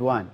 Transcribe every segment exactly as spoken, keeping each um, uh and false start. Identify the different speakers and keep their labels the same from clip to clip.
Speaker 1: one.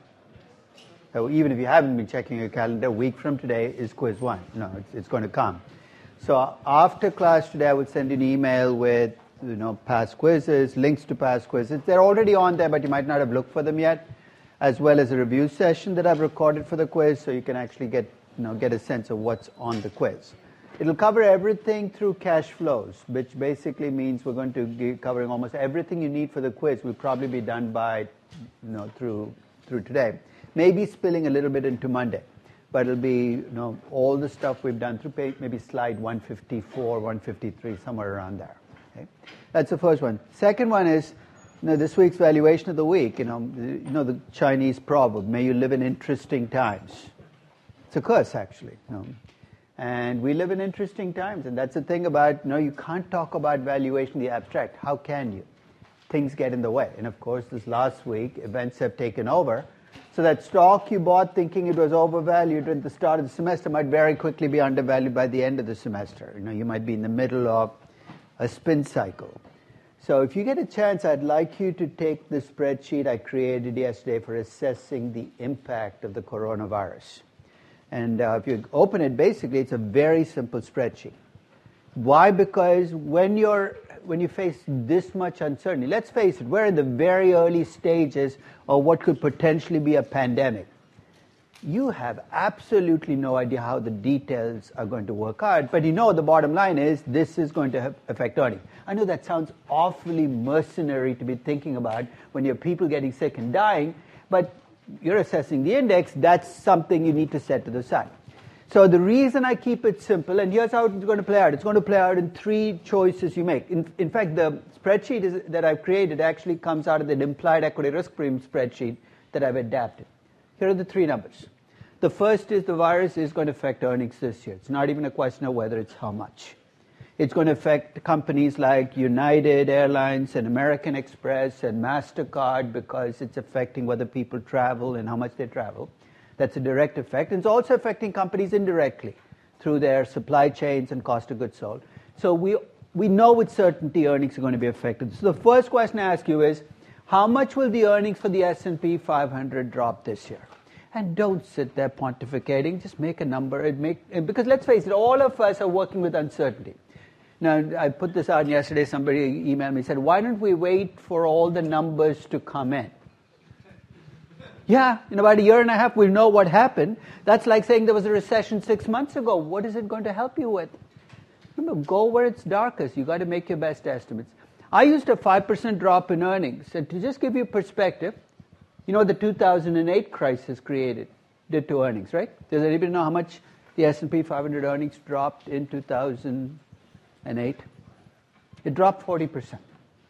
Speaker 1: So even if you haven't been checking your calendar, a week from today is quiz one. No, it's, it's going to come. So after class today, I will send you an email with, you know, past quizzes, links to past quizzes. They're already on there, but you might not have looked for them yet, as well as a review session that I've recorded for the quiz, so you can actually get, you know, get a sense of what's on the quiz. It'll cover everything through cash flows, which basically means we're going to be covering almost everything you need for the quiz. Will probably be done by, you know, through through today. Maybe spilling a little bit into Monday, but it'll be, you know, all the stuff we've done through page, maybe slide one fifty-four, one fifty-three, somewhere around there. Okay? That's the first one. Second one is, you know, this week's valuation of the week. You know, you know the Chinese proverb, "May you live in interesting times." It's a curse, actually. You know. And we live in interesting times, and that's the thing about, you know, you can't talk about valuation in the abstract. How can you? Things get in the way. And of course, this last week, events have taken over. So that stock you bought thinking it was overvalued at the start of the semester might very quickly be undervalued by the end of the semester. You know, you might be in the middle of a spin cycle. So if you get a chance, I'd like you to take the spreadsheet I created yesterday for assessing the impact of the coronavirus. And uh, if you open it, basically, it's a very simple spreadsheet. Why? Because when you're when you face this much uncertainty, let's face it, we're in the very early stages of what could potentially be a pandemic. You have absolutely no idea how the details are going to work out, but you know the bottom line is this is going to have affect earnings. I know that sounds awfully mercenary to be thinking about when you have people getting sick and dying, but you're assessing the index, that's something you need to set to the side. So the reason I keep it simple, and here's how it's going to play out. It's going to play out in three choices you make. In, in fact, the spreadsheet is, that I've created actually comes out of the implied equity risk premium spreadsheet that I've adapted. Here are the three numbers. The first is the virus is going to affect earnings this year. It's not even a question of whether it's how much. It's going to affect companies like United Airlines and American Express and MasterCard because it's affecting whether people travel and how much they travel. That's a direct effect. And it's also affecting companies indirectly through their supply chains and cost of goods sold. So we we know with certainty earnings are going to be affected. So the first question I ask you is, how much will the earnings for the S and P five hundred drop this year? And don't sit there pontificating. Just make a number. And make, because let's face it, all of us are working with uncertainty. Now, I put this out yesterday. Somebody emailed me and said, why don't we wait for all the numbers to come in? Yeah, in about a year and a half, we'll know what happened. That's like saying there was a recession six months ago. What is it going to help you with? Remember, go where it's darkest. You've got to make your best estimates. I used a five percent drop in earnings. And to just give you perspective, you know the two thousand eight crisis created, did to earnings, right? Does anybody know how much the S and P five hundred earnings dropped in two thousand eight? It dropped forty percent.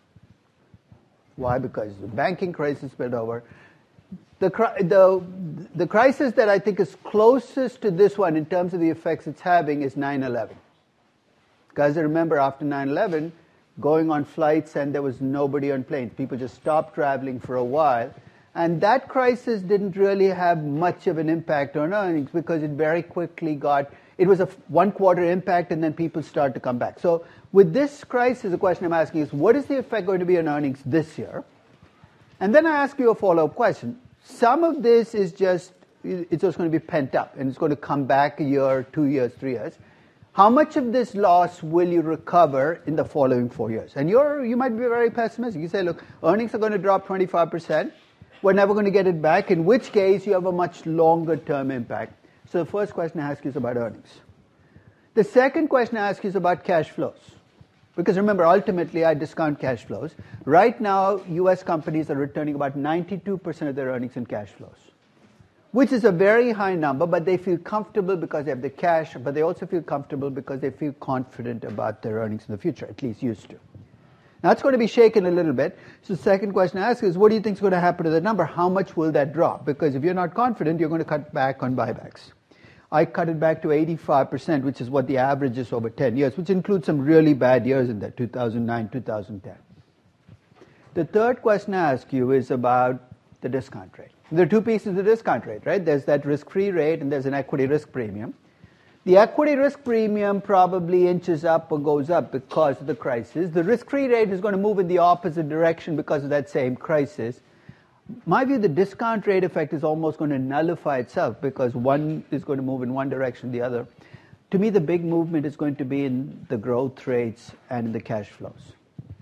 Speaker 1: Why? Because the banking crisis spilled over. The, the, the crisis that I think is closest to this one in terms of the effects it's having is nine eleven. Guys, I remember after nine eleven, going on flights and there was nobody on planes. People just stopped traveling for a while. And that crisis didn't really have much of an impact on earnings because it very quickly got, it was a one quarter impact and then people started to come back. So with this crisis, the question I'm asking is, what is the effect going to be on earnings this year? And then I ask you a follow-up question. Some of this is just, it's just going to be pent up and it's going to come back a year, two years, three years. How much of this loss will you recover in the following four years? And you're, you might be very pessimistic. You say, look, earnings are going to drop twenty-five percent. We're never going to get it back, in which case you have a much longer term impact. So the first question I ask you is about earnings. The second question I ask you is about cash flows. Because remember, ultimately, I discount cash flows. Right now, U S companies are returning about ninety-two percent of their earnings in cash flows, which is a very high number, but they feel comfortable because they have the cash, but they also feel comfortable because they feel confident about their earnings in the future, at least used to. Now, it's going to be shaken a little bit. So the second question I ask is, what do you think is going to happen to the number? How much will that drop? Because if you're not confident, you're going to cut back on buybacks. I cut it back to eighty-five percent, which is what the average is over ten years, which includes some really bad years in there, two thousand nine, two thousand ten. The third question I ask you is about the discount rate. There are two pieces of the discount rate, right? There's that risk-free rate and there's an equity risk premium. The equity risk premium probably inches up or goes up because of the crisis. The risk-free rate is going to move in the opposite direction because of that same crisis. my view, the discount rate effect is almost going to nullify itself because one is going to move in one direction, the other. To me, the big movement is going to be in the growth rates and in the cash flows.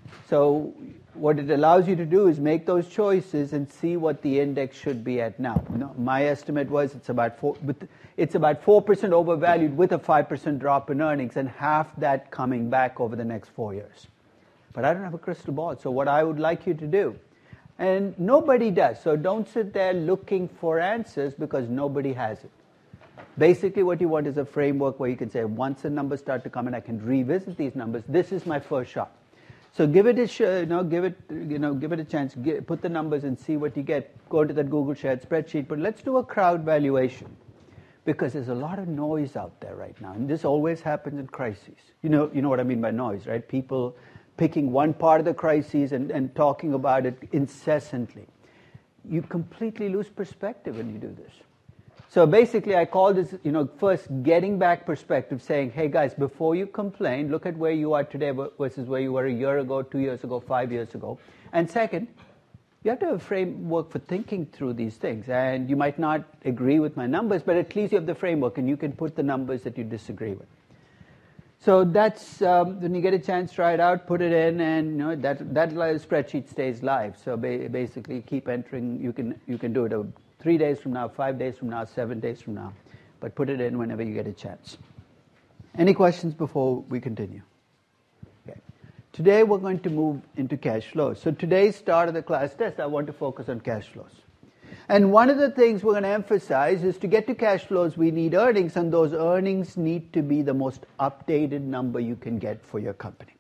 Speaker 1: So what it allows you to do is make those choices and see what the index should be at now. You know, my estimate was it's about four, it's about four percent overvalued with a five percent drop in earnings and half that coming back over the next four years. But I don't have a crystal ball, so what I would like you to do, and nobody does, so don't sit there looking for answers because nobody has it. Basically what you want is a framework where you can say, once the numbers start to come in, I can revisit these numbers. This is my first shot. So give it a sh- you know, give it, you know, give it a chance. Get, put the numbers and see what you get. Go into that Google shared spreadsheet. But let's do a crowd valuation, because there's a lot of noise out there right now, and this always happens in crises. You know, you know what I mean by noise, right? People picking one part of the crisis and, and talking about it incessantly. You completely lose perspective when you do this. So basically, I call this, you know, first getting back perspective, saying, hey guys, before you complain, look at where you are today versus where you were a year ago, two years ago, five years ago. And second, you have to have a framework for thinking through these things. And you might not agree with my numbers, but at least you have the framework and you can put the numbers that you disagree with. So that's, um, when you get a chance, try it out, put it in, and you know, that, that spreadsheet stays live. So ba- basically keep entering, you can, you can do it a, three days from now, five days from now, seven days from now. But put it in whenever you get a chance. Any questions before we continue? Okay. Today we're going to move into cash flows. So today's start of the class test, I want to focus on cash flows. And one of the things we're going to emphasize is to get to cash flows, we need earnings, and those earnings need to be the most updated number you can get for your company.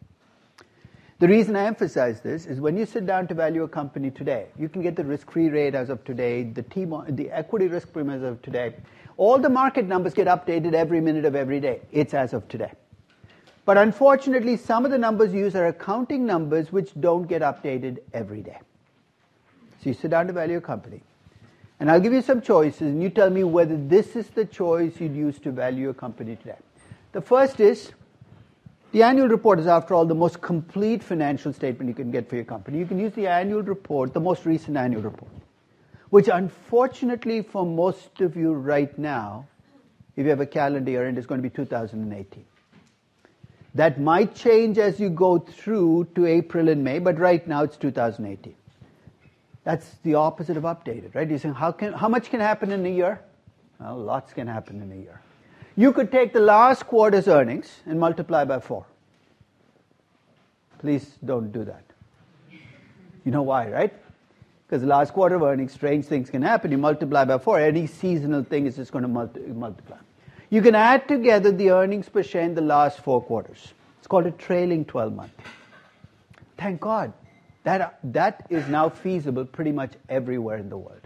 Speaker 1: The reason I emphasize this is when you sit down to value a company today, you can get the risk-free rate as of today, the, T- the equity risk premium as of today. All the market numbers get updated every minute of every day. It's as of today. But unfortunately, some of the numbers used are accounting numbers which don't get updated every day. So you sit down to value a company, and I'll give you some choices, and you tell me whether this is the choice you'd use to value a company today. The first is, the annual report is, after all, the most complete financial statement you can get for your company. You can use the annual report, the most recent annual report, which unfortunately for most of you right now, if you have a calendar year, and it's going to be two thousand eighteen. That might change as you go through to April and May, but right now it's two thousand eighteen. That's the opposite of updated, right? You're saying, how can, how much can happen in a year? Well, lots can happen in a year. You could take the last quarter's earnings and multiply by four. Please don't do that. You know why, right? Because the last quarter of earnings, strange things can happen. You multiply by four. Any seasonal thing is just going to multi- multiply. You can add together the earnings per share in the last four quarters. It's called a trailing twelve month. Thank God. That, that is now feasible pretty much everywhere in the world.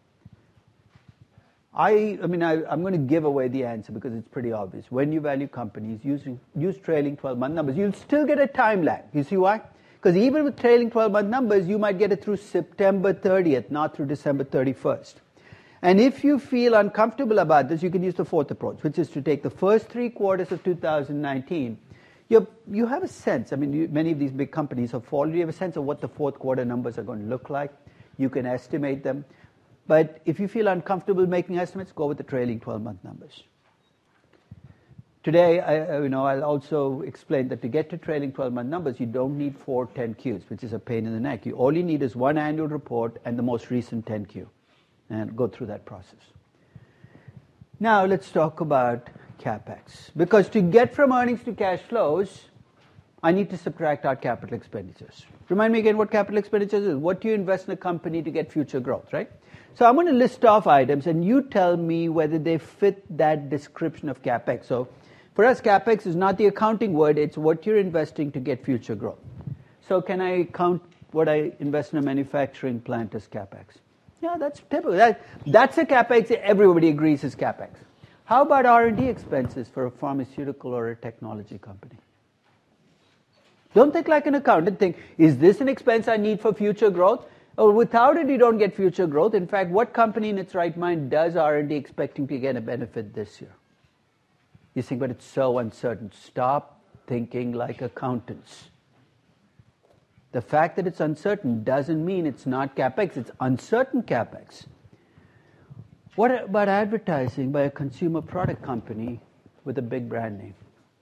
Speaker 1: I, I mean, I, I'm going to give away the answer because it's pretty obvious. When you value companies, using, use trailing twelve-month numbers. You'll still get a time lag. You see why? Because even with trailing twelve-month numbers, you might get it through September thirtieth, not through December thirty-first. And if you feel uncomfortable about this, you can use the fourth approach, which is to take the first three quarters of two thousand nineteen. You're, you have a sense, I mean, you, many of these big companies have already have a sense of what the fourth quarter numbers are going to look like. You can estimate them. But if you feel uncomfortable making estimates, go with the trailing twelve-month numbers. Today, I, you know, I'll also explain that to get to trailing twelve-month numbers, you don't need four ten Qs, which is a pain in the neck. You, all you need is one annual report and the most recent ten Q, and go through that process. Now, let's talk about CapEx. Because to get from earnings to cash flows, I need to subtract out capital expenditures. Remind me again what capital expenditures is. What do you invest in a company to get future growth, right? So I'm going to list off items, and you tell me whether they fit that description of CapEx. So for us, CapEx is not the accounting word. It's what you're investing to get future growth. So can I count what I invest in a manufacturing plant as CapEx? Yeah, that's typical. That, that's a CapEx everybody agrees is CapEx. How about R and D expenses for a pharmaceutical or a technology company? Don't think like an accountant. Think, is this an expense I need for future growth? Or without it, you don't get future growth. In fact, what company in its right mind does R and D expecting to get a benefit this year? You think, but it's so uncertain. Stop thinking like accountants. The fact that it's uncertain doesn't mean it's not CapEx, it's uncertain CapEx. What about advertising by a consumer product company with a big brand name?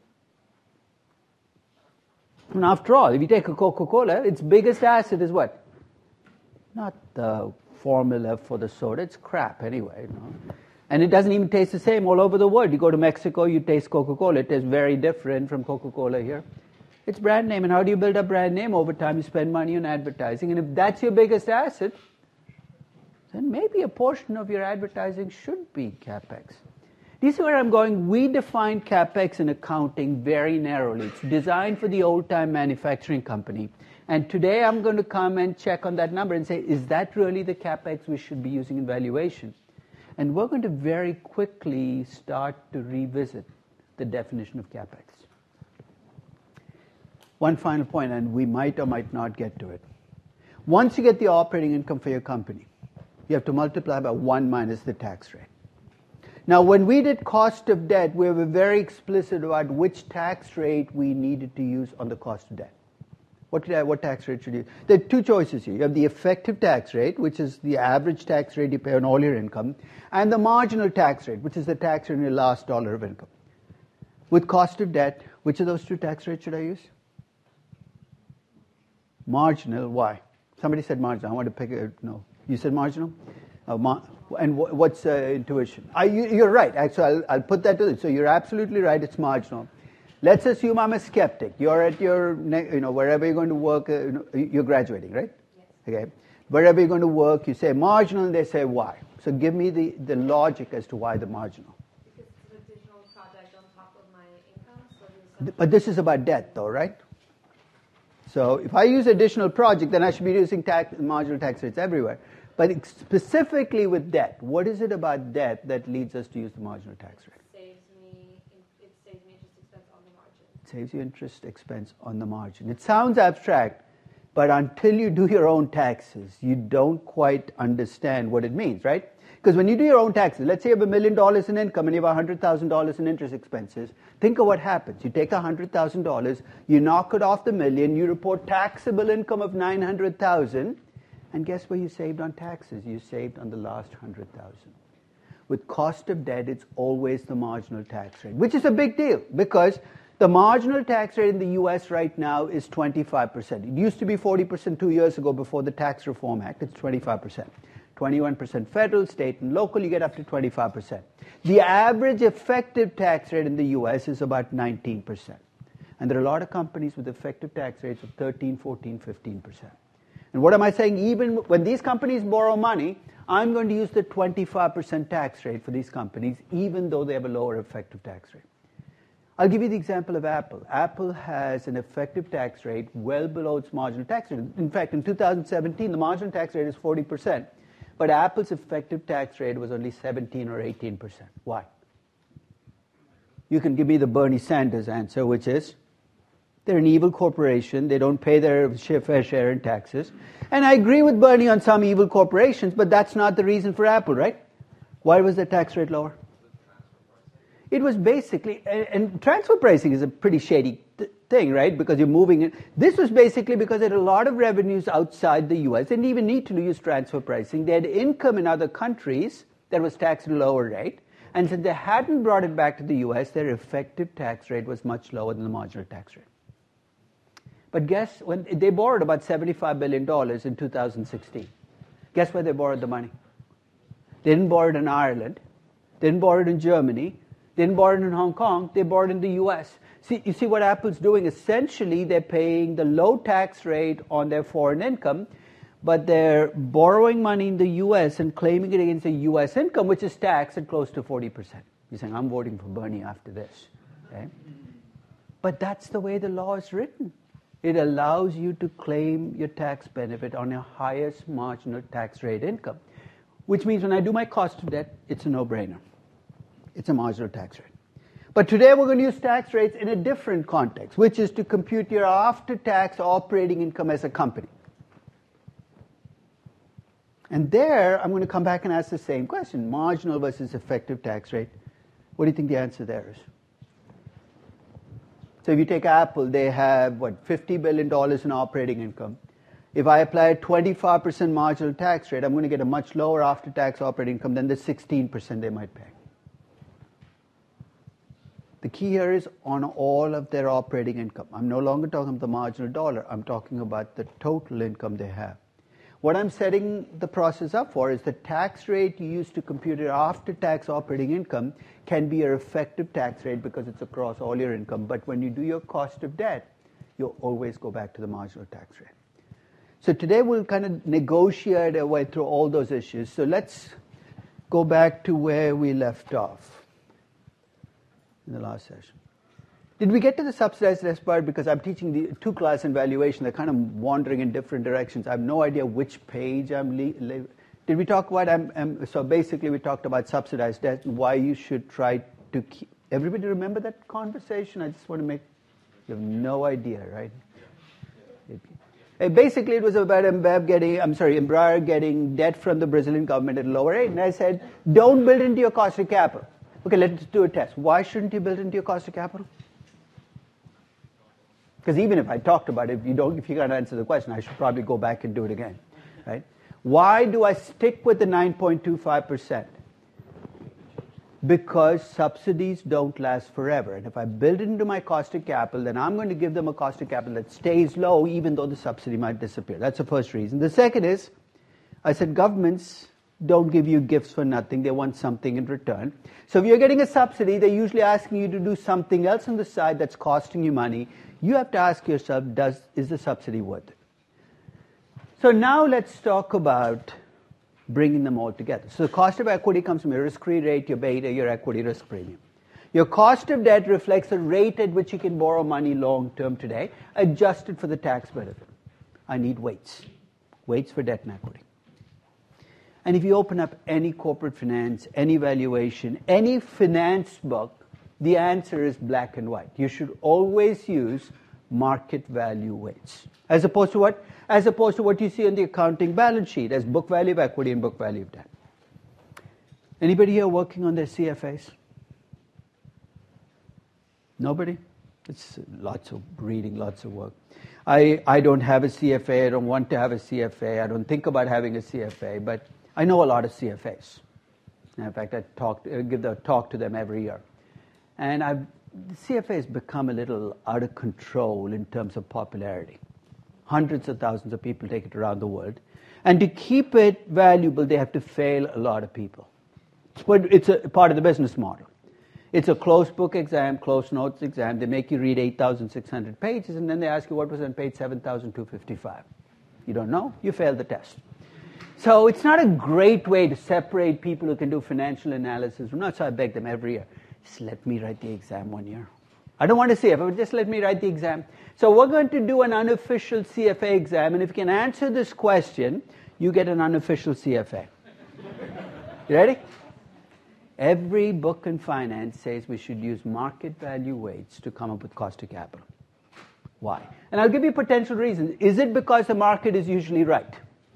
Speaker 1: And after all, if you take a Coca-Cola, its biggest asset is what? Not the formula for the soda, it's crap anyway. You know? And it doesn't even taste the same all over the world. You go to Mexico, you taste Coca-Cola, it tastes very different from Coca-Cola here. It's brand name, and how do you build a brand name? Over time, you spend money on advertising, and if that's your biggest asset, then maybe a portion of your advertising should be CapEx. Do you see where I'm going? We define CapEx in accounting very narrowly. It's designed for the old-time manufacturing company. And today I'm going to come and check on that number and say, is that really the CapEx we should be using in valuation? And we're going to very quickly start to revisit the definition of CapEx. One final point, and we might or might not get to it. Once you get the operating income for your company, you have to multiply by one minus the tax rate. Now, when we did cost of debt, we were very explicit about which tax rate we needed to use on the cost of debt. What, what tax rate should you use? There are two choices here. You have the effective tax rate, which is the average tax rate you pay on all your income, and the marginal tax rate, which is the tax rate on your last dollar of income. With cost of debt, which of those two tax rates should I use? Marginal. Why? Somebody said marginal. I want to pick a, no. You said marginal? Uh, mar- and w- what's uh, intuition? I, you, you're right. Actually, I'll, I'll put that to it. So you're absolutely right. It's marginal. Let's assume I'm a skeptic. You're at your, you know, wherever you're going to work, uh, you know, you're graduating, right?
Speaker 2: Yes.
Speaker 1: Okay. Wherever you're going to work, you say marginal, and they say why. So give me the, the logic as to why the marginal.
Speaker 2: Because it's an additional project on top of my income. So
Speaker 1: But this is about debt, though, right? So if I use additional project, then I should be using tax, marginal tax rates everywhere. But specifically with debt, what is it about debt that leads us to use the marginal tax rate?
Speaker 2: Saves me, it saves me interest expense on the margin.
Speaker 1: It saves you interest expense on the margin. It sounds abstract, but until you do your own taxes, you don't quite understand what it means, right? Because when you do your own taxes, let's say you have a million dollars in income and you have one hundred thousand dollars in interest expenses, think of what happens. You take one hundred thousand dollars, you knock it off the million, you report taxable income of nine hundred thousand dollars, and guess where you saved on taxes? You saved on the last one hundred thousand dollars. With cost of debt, it's always the marginal tax rate, which is a big deal because the marginal tax rate in the U S right now is twenty-five percent. It used to be forty percent two years ago before the Tax Reform Act. It's twenty-five percent. twenty-one percent federal, state, and local, you get up to twenty-five percent. The average effective tax rate in the U S is about nineteen percent. And there are a lot of companies with effective tax rates of thirteen, fourteen, fifteen percent. And what am I saying? Even when these companies borrow money, I'm going to use the twenty-five percent tax rate for these companies, even though they have a lower effective tax rate. I'll give you the example of Apple. Apple has an effective tax rate well below its marginal tax rate. In fact, in two thousand seventeen, the marginal tax rate is forty percent. But Apple's effective tax rate was only seventeen or eighteen percent. Why? You can give me the Bernie Sanders answer, which is they're an evil corporation. They don't pay their fair share in taxes. And I agree with Bernie on some evil corporations, but that's not the reason for Apple, right? Why was the tax rate lower? It was basically, and transfer pricing is a pretty shady th- thing, right? Because you're moving it. This was basically because there had a lot of revenues outside the U S. They didn't even need to use transfer pricing. They had income in other countries that was taxed at a lower rate. And since they hadn't brought it back to the U S, their effective tax rate was much lower than the marginal tax rate. But guess, when they borrowed about seventy-five billion dollars in two thousand sixteen. Guess where they borrowed the money? They didn't borrow it in Ireland. They didn't borrow it in Germany. They didn't borrow it in Hong Kong. They borrowed in the U S. See, you see what Apple's doing? Essentially, they're paying the low tax rate on their foreign income, but they're borrowing money in the U S and claiming it against the U S income, which is taxed at close to forty percent. You're saying, I'm voting for Bernie after this. Okay? But that's the way the law is written. It allows you to claim your tax benefit on your highest marginal tax rate income, which means when I do my cost of debt, it's a no-brainer. It's a marginal tax rate. But today we're going to use tax rates in a different context, which is to compute your after-tax operating income as a company. And there, I'm going to come back and ask the same question, marginal versus effective tax rate. What do you think the answer there is? So if you take Apple, they have, what, fifty billion dollars in operating income. If I apply a twenty-five percent marginal tax rate, I'm going to get a much lower after-tax operating income than the sixteen percent they might pay. The key here is on all of their operating income. I'm no longer talking about the marginal dollar. I'm talking about the total income they have. What I'm setting the process up for is the tax rate you use to compute your after-tax operating income can be your effective tax rate because it's across all your income. But when you do your cost of debt, you'll always go back to the marginal tax rate. So today we'll kind of negotiate our way through all those issues. So let's go back to where we left off in the last session. Did we get to the subsidized test part? Because I'm teaching the two class in valuation. They're kind of wandering in different directions. I have no idea which page I'm le- le- Did we talk about, I'm, I'm, so basically we talked about subsidized debt and why you should try to keep, everybody remember that conversation? I just want to make, you have no idea, right? It, it, basically it was about Embev getting, I'm sorry, Embraer getting debt from the Brazilian government at a lower rate. And I said, don't build into your cost of capital. Okay, let's do a test. Why shouldn't you build into your cost of capital? Because even if I talked about it, if you don't, if you can't answer the question, I should probably go back and do it again, right? Why do I stick with the nine point two five percent? Because subsidies don't last forever. And if I build it into my cost of capital, then I'm going to give them a cost of capital that stays low even though the subsidy might disappear. That's the first reason. The second is, I said governments don't give you gifts for nothing. They want something in return. So if you're getting a subsidy, they're usually asking you to do something else on the side that's costing you money. You have to ask yourself, does is the subsidy worth it? So now let's talk about bringing them all together. So the cost of equity comes from your risk-free rate, your beta, your equity risk premium. Your cost of debt reflects the rate at which you can borrow money long-term today, adjusted for the tax benefit. I need weights. Weights for debt and equity. And if you open up any corporate finance, any valuation, any finance book, the answer is black and white. You should always use market value weights. As opposed to what? As opposed to what you see on the accounting balance sheet as book value of equity and book value of debt. Anybody here working on their C F As? Nobody? It's lots of reading, lots of work. I, I don't have a C F A. I don't want to have a C F A. I don't think about having a C F A, but I know a lot of C F As. And in fact, I talk, I give the talk to them every year. And I've, the C F A has become a little out of control in terms of popularity. Hundreds of thousands of people take it around the world. And to keep it valuable, they have to fail a lot of people. But it's a part of the business model. It's a closed book exam, closed notes exam. They make you read eight thousand six hundred pages, and then they ask you what was on page seven thousand two hundred fifty-five. You don't know, you failed the test. So it's not a great way to separate people who can do financial analysis. Not so I beg them every year. Just let me write the exam one year. I don't want to C F A, but just let me write the exam. So we're going to do an unofficial C F A exam, and if you can answer this question, you get an unofficial C F A. You ready? Every book in finance says we should use market value weights to come up with cost of capital. Why? And I'll give you potential reasons. Is it because the market is usually right?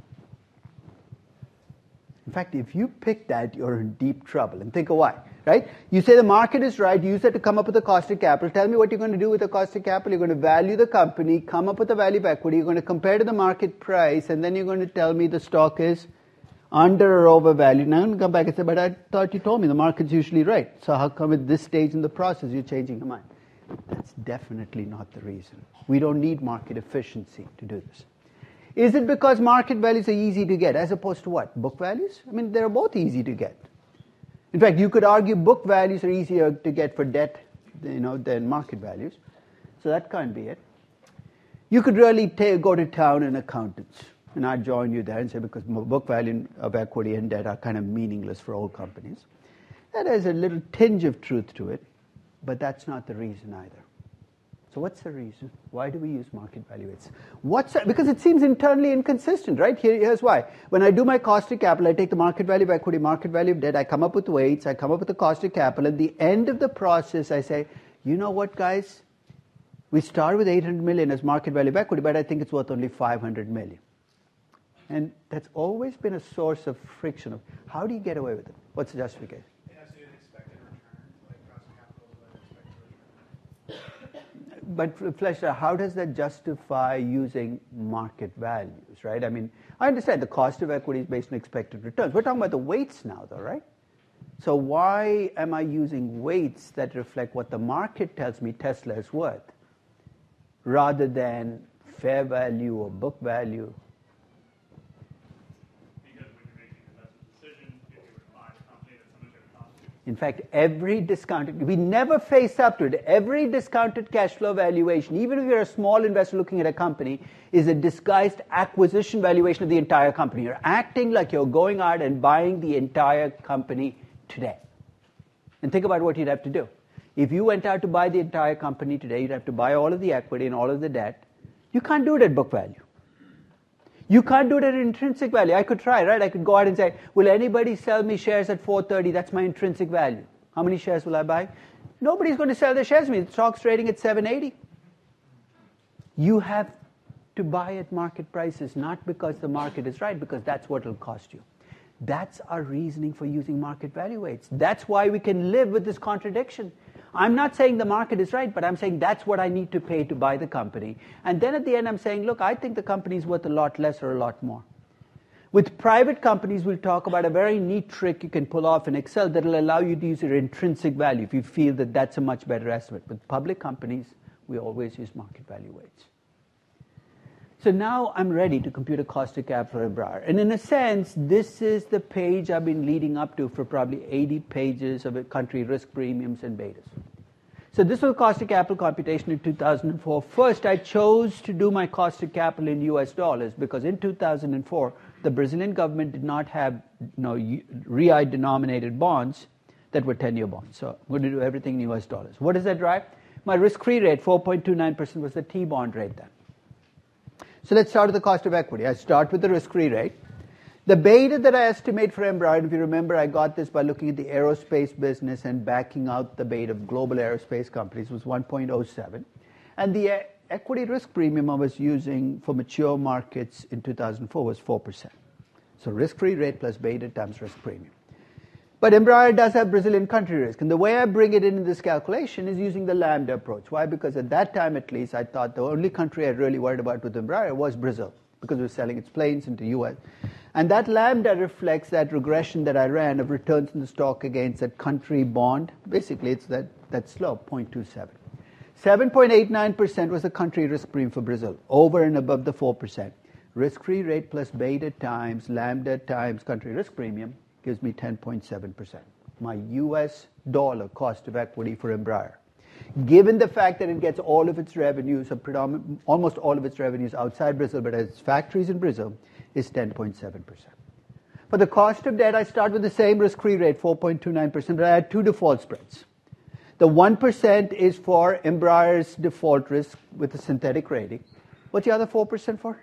Speaker 1: In fact, if you pick that, you're in deep trouble. And think of why, right? You say the market is right, you use it to come up with the cost of capital. Tell me what you're going to do with the cost of capital. You're going to value the company, come up with the value of equity, you're going to compare to the market price, and then you're going to tell me the stock is under or overvalued. Now I'm going to come back and say, but I thought you told me the market's usually right. So how come at this stage in the process you're changing your mind? That's definitely not the reason. We don't need market efficiency to do this. Is it because market values are easy to get as opposed to what? Book values? I mean, they're both easy to get. In fact, you could argue book values are easier to get for debt, you know, than market values. So that can't be it. You could really ta- go to town in accountants, and I'd join you there and say because book value of equity and debt are kind of meaningless for all companies. That has a little tinge of truth to it, but that's not the reason either. So what's the reason? Why do we use market value weights? What's that? Because it seems internally inconsistent, right? Here, here's why. When I do my cost of capital, I take the market value of equity, market value of debt, I come up with weights, I come up with the cost of capital. At the end of the process, I say, you know what, guys? We start with eight hundred million as market value of equity, but I think it's worth only five hundred million. And that's always been a source of friction. Of how do you get away with it? What's the justification? but Flesher, how does that justify using market values, right? I mean, I understand the cost of equity is based on expected returns. We're talking about the weights now, though, right? So why am I using weights that reflect what the market tells me Tesla is worth, rather than fair value or book value?
Speaker 3: Because when you're making an investment decision, if you were to buy a company that's so much of a cost to you.
Speaker 1: In fact, every discounted, we never face up to it. Every discounted cash flow valuation, even if you're a small investor looking at a company, is a disguised acquisition valuation of the entire company. You're acting like you're going out and buying the entire company today. And think about what you'd have to do. If you went out to buy the entire company today, you'd have to buy all of the equity and all of the debt. You can't do it at book value. You can't do it at intrinsic value. I could try, right? I could go out and say, will anybody sell me shares at four thirty? That's my intrinsic value. How many shares will I buy? Nobody's going to sell their shares to me. The stock's trading at seven eighty. You have to buy at market prices, not because the market is right, because that's what it'll cost you. That's our reasoning for using market value weights. That's why we can live with this contradiction. I'm not saying the market is right, but I'm saying that's what I need to pay to buy the company. And then at the end I'm saying, look, I think the company is worth a lot less or a lot more. With private companies, we'll talk about a very neat trick you can pull off in Excel that will allow you to use your intrinsic value if you feel that that's a much better estimate. With public companies, we always use market value weights. So now I'm ready to compute a cost of capital for Embraer. And in a sense, this is the page I've been leading up to for probably eighty pages of a country risk premiums and betas. So this was cost of capital computation in two thousand four. First, I chose to do my cost of capital in U S dollars because in two thousand four, the Brazilian government did not have you know, real-denominated bonds that were ten-year bonds. So I'm going to do everything in U S dollars. What does that drive? My risk-free rate, four point two nine percent, was the T-bond rate then. So let's start with the cost of equity. I start with the risk-free rate. The beta that I estimate for Embraer, if you remember, I got this by looking at the aerospace business and backing out the beta of global aerospace companies, was one point oh seven. And the equity risk premium I was using for mature markets in two thousand four was four percent. So risk-free rate plus beta times risk premium. But Embraer does have Brazilian country risk. And the way I bring it in this calculation is using the lambda approach. Why? Because at that time, at least, I thought the only country I really worried about with Embraer was Brazil, because it was selling its planes into the U S. And that lambda reflects that regression that I ran of returns in the stock against that country bond. Basically, it's that, that slope, zero point two seven. seven point eight nine percent was the country risk premium for Brazil, over and above the four percent. Risk-free rate plus beta times lambda times country risk premium gives me ten point seven percent. My U S dollar cost of equity for Embraer. Given the fact that it gets all of its revenues, or predominant, almost all of its revenues outside Brazil, but has its factories in Brazil, is ten point seven percent. For the cost of debt, I start with the same risk-free rate, four point two nine percent, but I add two default spreads. The one percent is for Embraer's default risk with a synthetic rating. What's the other four percent for?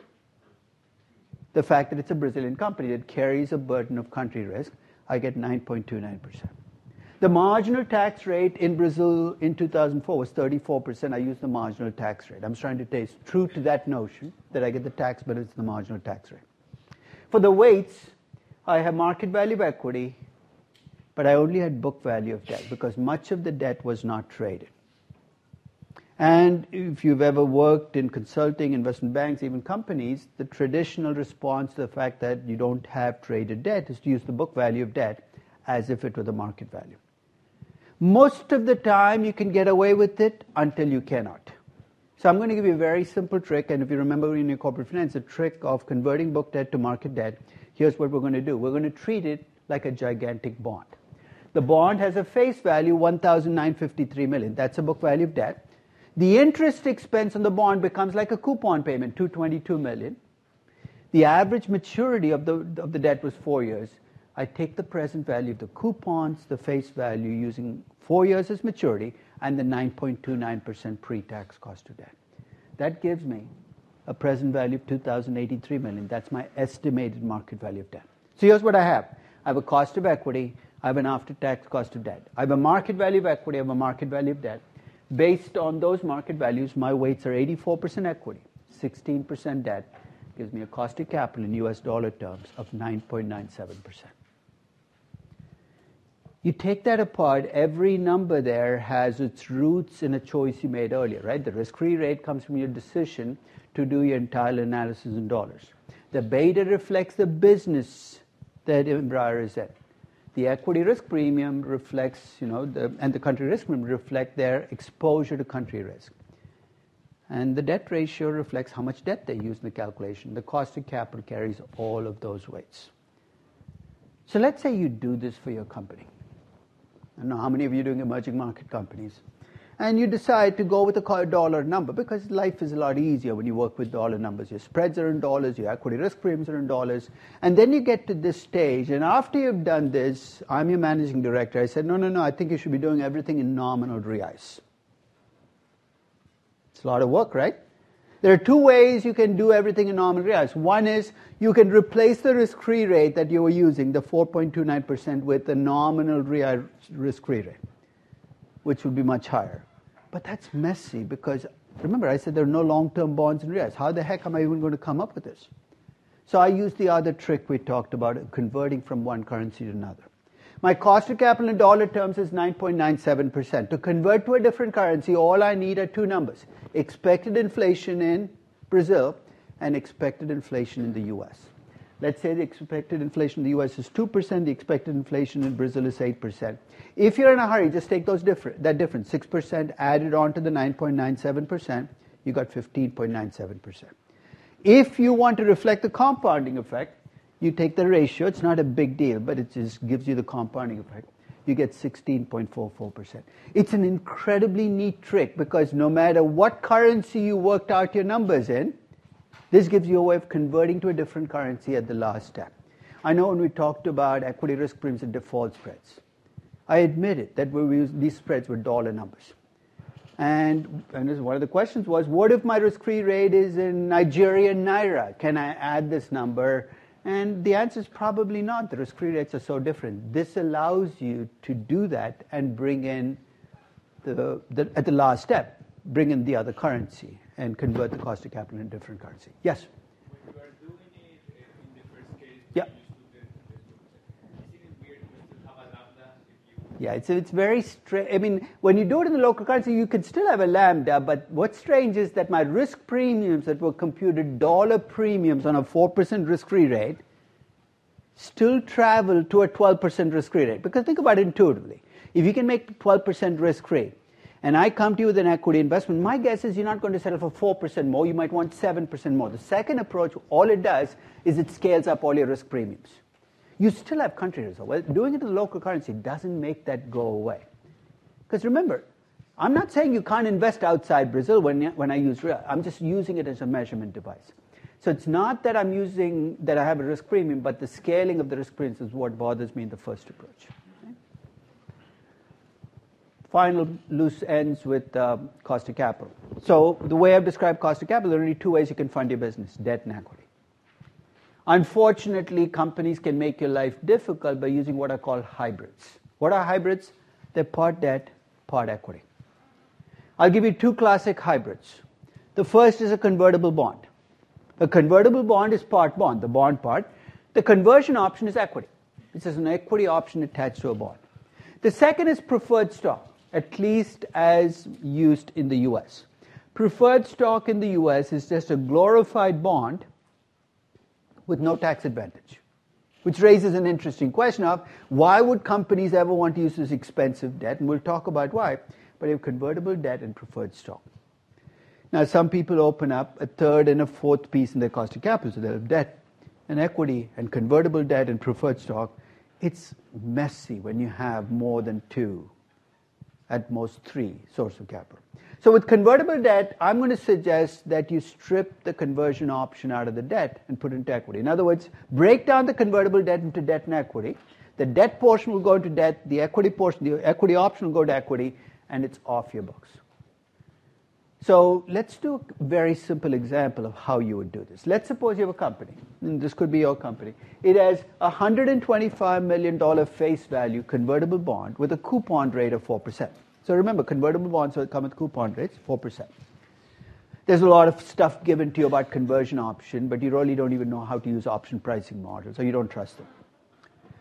Speaker 1: The fact that it's a Brazilian company that carries a burden of country risk. I get nine point two nine percent. The marginal tax rate in Brazil in two thousand four was thirty-four percent. I use the marginal tax rate. I'm trying to stay true to that notion that I get the tax benefits in the marginal tax rate. For the weights, I have market value of equity, but I only had book value of debt because much of the debt was not traded. And if you've ever worked in consulting, investment banks, even companies, the traditional response to the fact that you don't have traded debt is to use the book value of debt as if it were the market value. Most of the time you can get away with it until you cannot. So I'm going to give you a very simple trick, and if you remember in your corporate finance, the trick of converting book debt to market debt, here's what we're going to do. We're going to treat it like a gigantic bond. The bond has a face value, one thousand nine hundred fifty-three million dollars. That's a book value of debt. The interest expense on the bond becomes like a coupon payment, two hundred twenty-two million dollars. The average maturity of the, of the debt was four years. I take the present value of the coupons, the face value using four years as maturity, and the nine point two nine percent pre-tax cost of debt. That gives me a present value of two thousand eighty-three million dollars. That's my estimated market value of debt. So here's what I have. I have a cost of equity. I have an after-tax cost of debt. I have a market value of equity. I have a market value of debt. Based on those market values, my weights are eighty-four percent equity, sixteen percent debt, gives me a cost of capital in U S dollar terms of nine point nine seven percent. You take that apart, every number there has its roots in a choice you made earlier, right? The risk-free rate comes from your decision to do your entire analysis in dollars. The beta reflects the business that Embraer is in. The equity risk premium reflects, you know, the, and the country risk premium reflect their exposure to country risk. And the debt ratio reflects how much debt they use in the calculation. The cost of capital carries all of those weights. So let's say you do this for your company. I don't know how many of you are doing emerging market companies. And you decide to go with a dollar number because life is a lot easier when you work with dollar numbers. Your spreads are in dollars, your equity risk premiums are in dollars. And then you get to this stage, and after you've done this, I'm your managing director. I said, no, no, no, I think you should be doing everything in nominal reais. It's a lot of work, right? There are two ways you can do everything in nominal reais. One is you can replace the risk-free rate that you were using, the four point two nine percent, with the nominal real risk-free rate, which would be much higher. But that's messy because, remember, I said there are no long-term bonds in reais. How the heck am I even going to come up with this? So I used the other trick we talked about, converting from one currency to another. My cost of capital in dollar terms is nine point nine seven percent. To convert to a different currency, all I need are two numbers. Expected inflation in Brazil and expected inflation in the U S. Let's say the expected inflation in the U S is two percent, the expected inflation in Brazil is eight percent. If you're in a hurry, just take those different, that difference, six percent added on to the nine point nine seven percent, you got fifteen point nine seven percent. If you want to reflect the compounding effect, you take the ratio, it's not a big deal, but it just gives you the compounding effect. You get sixteen point four four percent. It's an incredibly neat trick because no matter what currency you worked out your numbers in, this gives you a way of converting to a different currency at the last step. I know when we talked about equity risk premiums and default spreads, I admitted that we used, these spreads were dollar numbers. And, and one of the questions was, what if my risk-free rate is in Nigerian naira? Can I add this number? And the answer is probably not. The risk-free rates are so different. This allows you to do that and bring in, the, the at the last step, bring in the other currency and convert the cost of capital in a different currency. Yes?
Speaker 4: When you are doing it in the first case,
Speaker 1: yeah.
Speaker 4: you use the, the, isn't it weird to still have a lambda if you...
Speaker 1: Yeah, it's, it's very strange. I mean, when you do it in the local currency, you could still have a lambda, but what's strange is that my risk premiums that were computed dollar premiums on a four percent risk-free rate still travel to a twelve percent risk-free rate. Because think about it intuitively. If you can make twelve percent risk-free, and I come to you with an equity investment, my guess is you're not going to settle for four percent more, you might want seven percent more. The second approach, all it does is it scales up all your risk premiums. You still have country risk. Well, doing it in the local currency doesn't make that go away. Because remember, I'm not saying you can't invest outside Brazil when, when I use real. I'm just using it as a measurement device. So it's not that I'm using, that I have a risk premium, but the scaling of the risk premiums is what bothers me in the first approach. Okay? Final loose ends with uh, cost of capital. So the way I've described cost of capital, there are only two ways you can fund your business, debt and equity. Unfortunately, companies can make your life difficult by using what are called hybrids. What are hybrids? They're part debt, part equity. I'll give you two classic hybrids. The first is a convertible bond. A convertible bond is part bond, the bond part. The conversion option is equity. This is an equity option attached to a bond. The second is preferred stock, at least as used in the U S. Preferred stock in the U S is just a glorified bond with no tax advantage, which raises an interesting question of why would companies ever want to use this expensive debt? And we'll talk about why. But you have convertible debt and preferred stock. Now, some people open up a third and a fourth piece in their cost of capital. So they have debt and equity and convertible debt and preferred stock. It's messy when you have more than two, at most three sources of capital. So with convertible debt, I'm going to suggest that you strip the conversion option out of the debt and put it into equity. In other words, break down the convertible debt into debt and equity. The debt portion will go into debt, the equity portion, the equity option will go to equity, and it's off your books. So let's do a very simple example of how you would do this. Let's suppose you have a company, and this could be your company. It has a one hundred twenty-five million dollars face value convertible bond with a coupon rate of four percent. So remember, convertible bonds come with coupon rates, four percent. There's a lot of stuff given to you about conversion option, but you really don't even know how to use option pricing models, so you don't trust them.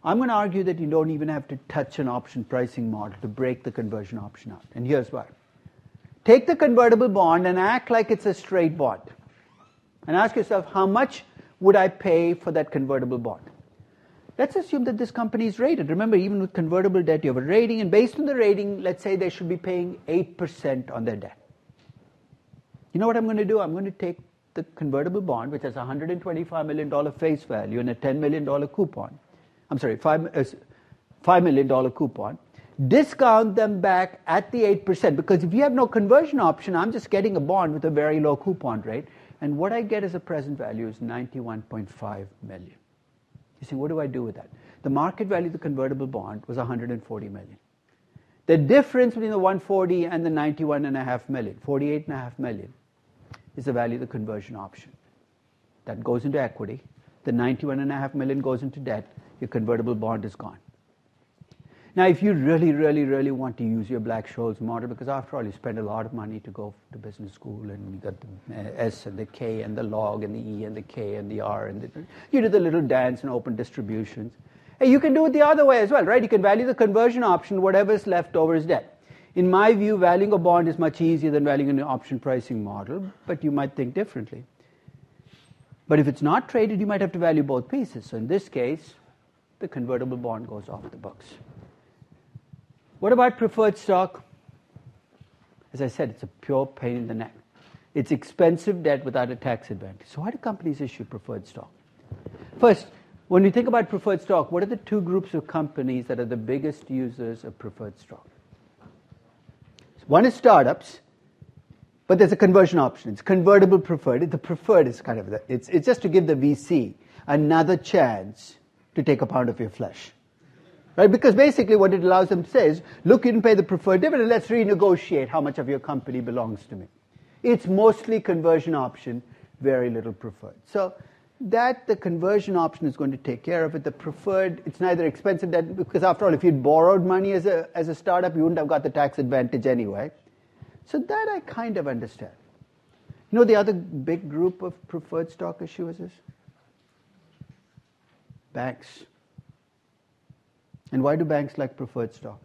Speaker 1: I'm going to argue that you don't even have to touch an option pricing model to break the conversion option out. And here's why. Take the convertible bond and act like it's a straight bond. And ask yourself, how much would I pay for that convertible bond? Let's assume that this company is rated. Remember, even with convertible debt, you have a rating, and based on the rating, let's say they should be paying eight percent on their debt. You know what I'm going to do? I'm going to take the convertible bond, which has a one hundred twenty-five million dollars face value and a ten million dollars coupon. I'm sorry, five, uh, five million dollars coupon. Discount them back at the eight percent, because if you have no conversion option, I'm just getting a bond with a very low coupon rate. And what I get as a present value is ninety-one point five million dollars. You see, what do I do with that? The market value of the convertible bond was one hundred forty million dollars. The difference between the one hundred forty and the ninety-one point five million dollars, forty-eight point five million dollars, is the value of the conversion option. That goes into equity. The ninety-one point five million dollars goes into debt. Your convertible bond is gone. Now, if you really, really, really want to use your Black-Scholes model, because after all, you spend a lot of money to go to business school, and you got the S and the K and the log and the E and the K and the R, and the, you do the little dance and open distributions. Hey, you can do it the other way as well, right? You can value the conversion option, whatever's left over is debt. In my view, valuing a bond is much easier than valuing an option pricing model, but you might think differently. But if it's not traded, you might have to value both pieces. So in this case, the convertible bond goes off the books. What about preferred stock? As I said, it's a pure pain in the neck. It's expensive debt without a tax advantage. So why do companies issue preferred stock? First, when you think about preferred stock, what are the two groups of companies that are the biggest users of preferred stock? One is startups, but there's a conversion option. It's convertible preferred. The preferred is kind of, the, it's, it's just to give the V C another chance to take a pound of your flesh. Right? Because basically what it allows them to say is, look, you didn't pay the preferred dividend, let's renegotiate how much of your company belongs to me. It's mostly conversion option, very little preferred. So that the conversion option is going to take care of it. The preferred, it's neither expensive debt, because after all, if you'd borrowed money as a, as a startup, you wouldn't have got the tax advantage anyway. So that I kind of understand. You know the other big group of preferred stock issuers is? Banks. And why do banks like preferred stock?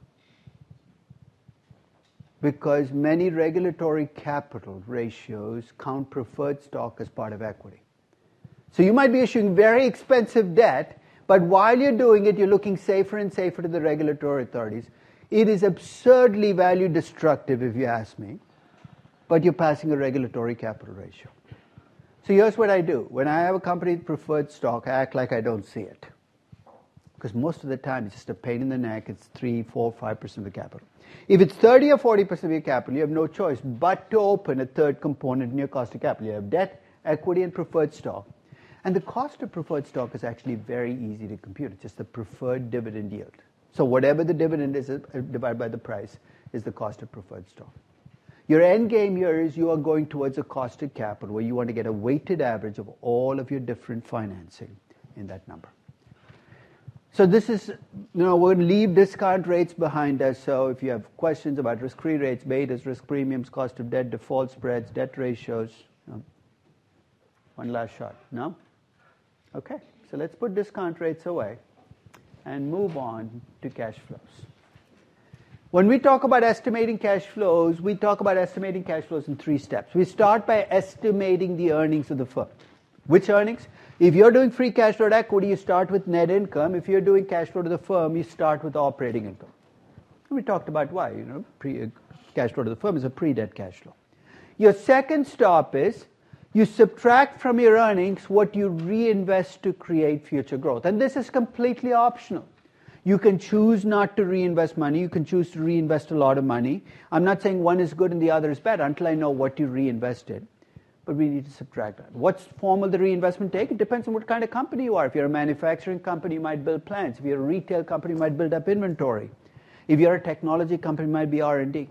Speaker 1: Because many regulatory capital ratios count preferred stock as part of equity. So you might be issuing very expensive debt, but while you're doing it, you're looking safer and safer to the regulatory authorities. It is absurdly value destructive, if you ask me, but you're passing a regulatory capital ratio. So here's what I do. When I have a company with preferred stock, I act like I don't see it. Because most of the time it's just a pain in the neck. It's three, four, five percent of the capital. If it's thirty or forty percent of your capital, you have no choice but to open a third component in your cost of capital. You have debt, equity, and preferred stock. And the cost of preferred stock is actually very easy to compute. It's just the preferred dividend yield. So whatever the dividend is divided by the price is the cost of preferred stock. Your end game here is you are going towards a cost of capital where you want to get a weighted average of all of your different financing in that number. So this is, you know, we're going to leave discount rates behind us. So if you have questions about risk-free rates, betas, risk premiums, cost of debt, default spreads, debt ratios, you know, one last shot. No? Okay. So let's put discount rates away and move on to cash flows. When we talk about estimating cash flows, we talk about estimating cash flows in three steps. We start by estimating the earnings of the firm. Which earnings? If you're doing free cash flow to equity, you start with net income. If you're doing cash flow to the firm, you start with operating income. We talked about why. You know, pre, uh, cash flow to the firm is a pre-debt cash flow. Your second stop is you subtract from your earnings what you reinvest to create future growth. And this is completely optional. You can choose not to reinvest money. You can choose to reinvest a lot of money. I'm not saying one is good and the other is bad until I know what you reinvested. But we need to subtract that. What form will the reinvestment take? It depends on what kind of company you are. If you're a manufacturing company, you might build plants. If you're a retail company, you might build up inventory. If you're a technology company, it might be R and D.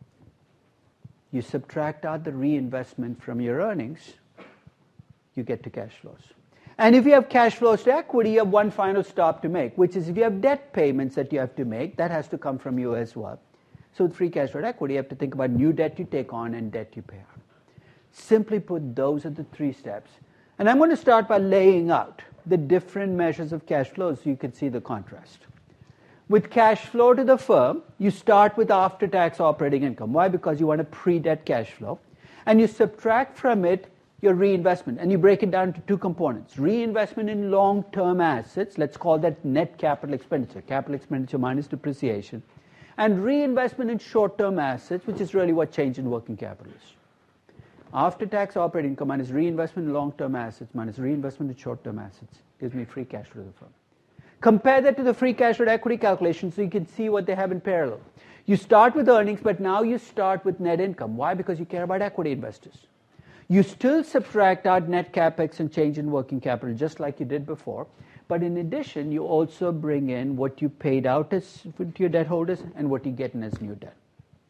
Speaker 1: You subtract out the reinvestment from your earnings, you get to cash flows. And if you have cash flows to equity, you have one final stop to make, which is if you have debt payments that you have to make, that has to come from you as well. So with free cash flow to equity, you have to think about new debt you take on and debt you pay out. Simply put, those are the three steps. And I'm going to start by laying out the different measures of cash flow so you can see the contrast. With cash flow to the firm, you start with after-tax operating income. Why? Because you want a pre-debt cash flow. And you subtract from it your reinvestment. And you break it down to two components. Reinvestment in long-term assets. Let's call that net capital expenditure. Capital expenditure minus depreciation. And reinvestment in short-term assets, which is really what change in working capital is. After-tax operating income minus reinvestment in long-term assets minus reinvestment in short-term assets gives me free cash flow to the firm. Compare that to the free cash flow to equity calculation so you can see what they have in parallel. You start with earnings, but now you start with net income. Why? Because you care about equity investors. You still subtract out net capex and change in working capital just like you did before. But in addition, you also bring in what you paid out as, to your debt holders and what you get in as new debt.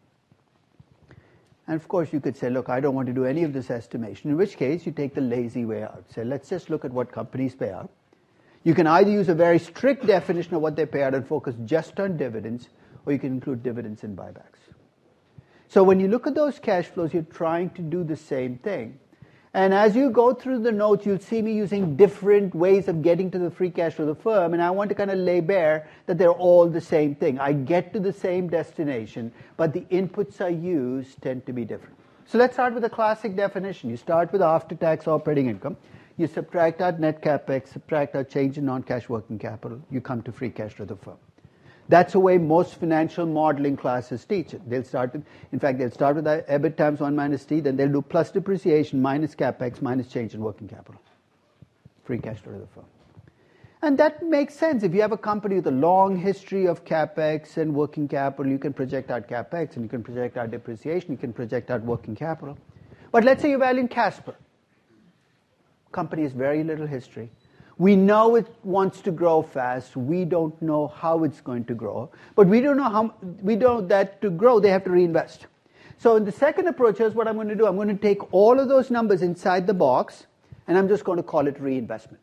Speaker 1: And of course, you could say, look, I don't want to do any of this estimation, in which case you take the lazy way out. Say, let's just look at what companies pay out. You can either use a very strict definition of what they pay out and focus just on dividends, or you can include dividends and buybacks. So when you look at those cash flows, you're trying to do the same thing. And as you go through the notes, you'll see me using different ways of getting to the free cash flow of the firm, and I want to kind of lay bare that they're all the same thing. I get to the same destination, but the inputs I use tend to be different. So let's start with a classic definition. You start with after-tax operating income. You subtract out net capex, subtract out change in non-cash working capital. You come to free cash flow of the firm. That's the way most financial modeling classes teach it. They'll start with, in fact, they'll start with E B I T times one minus T, then they'll do plus depreciation minus capex minus change in working capital. Free cash flow to the firm. And that makes sense. If you have a company with a long history of capex and working capital, you can project out capex and you can project out depreciation, you can project out working capital. But let's say you're valuing Casper. Company has very little history. We know it wants to grow fast. We don't know how it's going to grow. But we don't know how, we know that to grow, they have to reinvest. So in the second approach, here's what I'm going to do. I'm going to take all of those numbers inside the box, and I'm just going to call it reinvestment.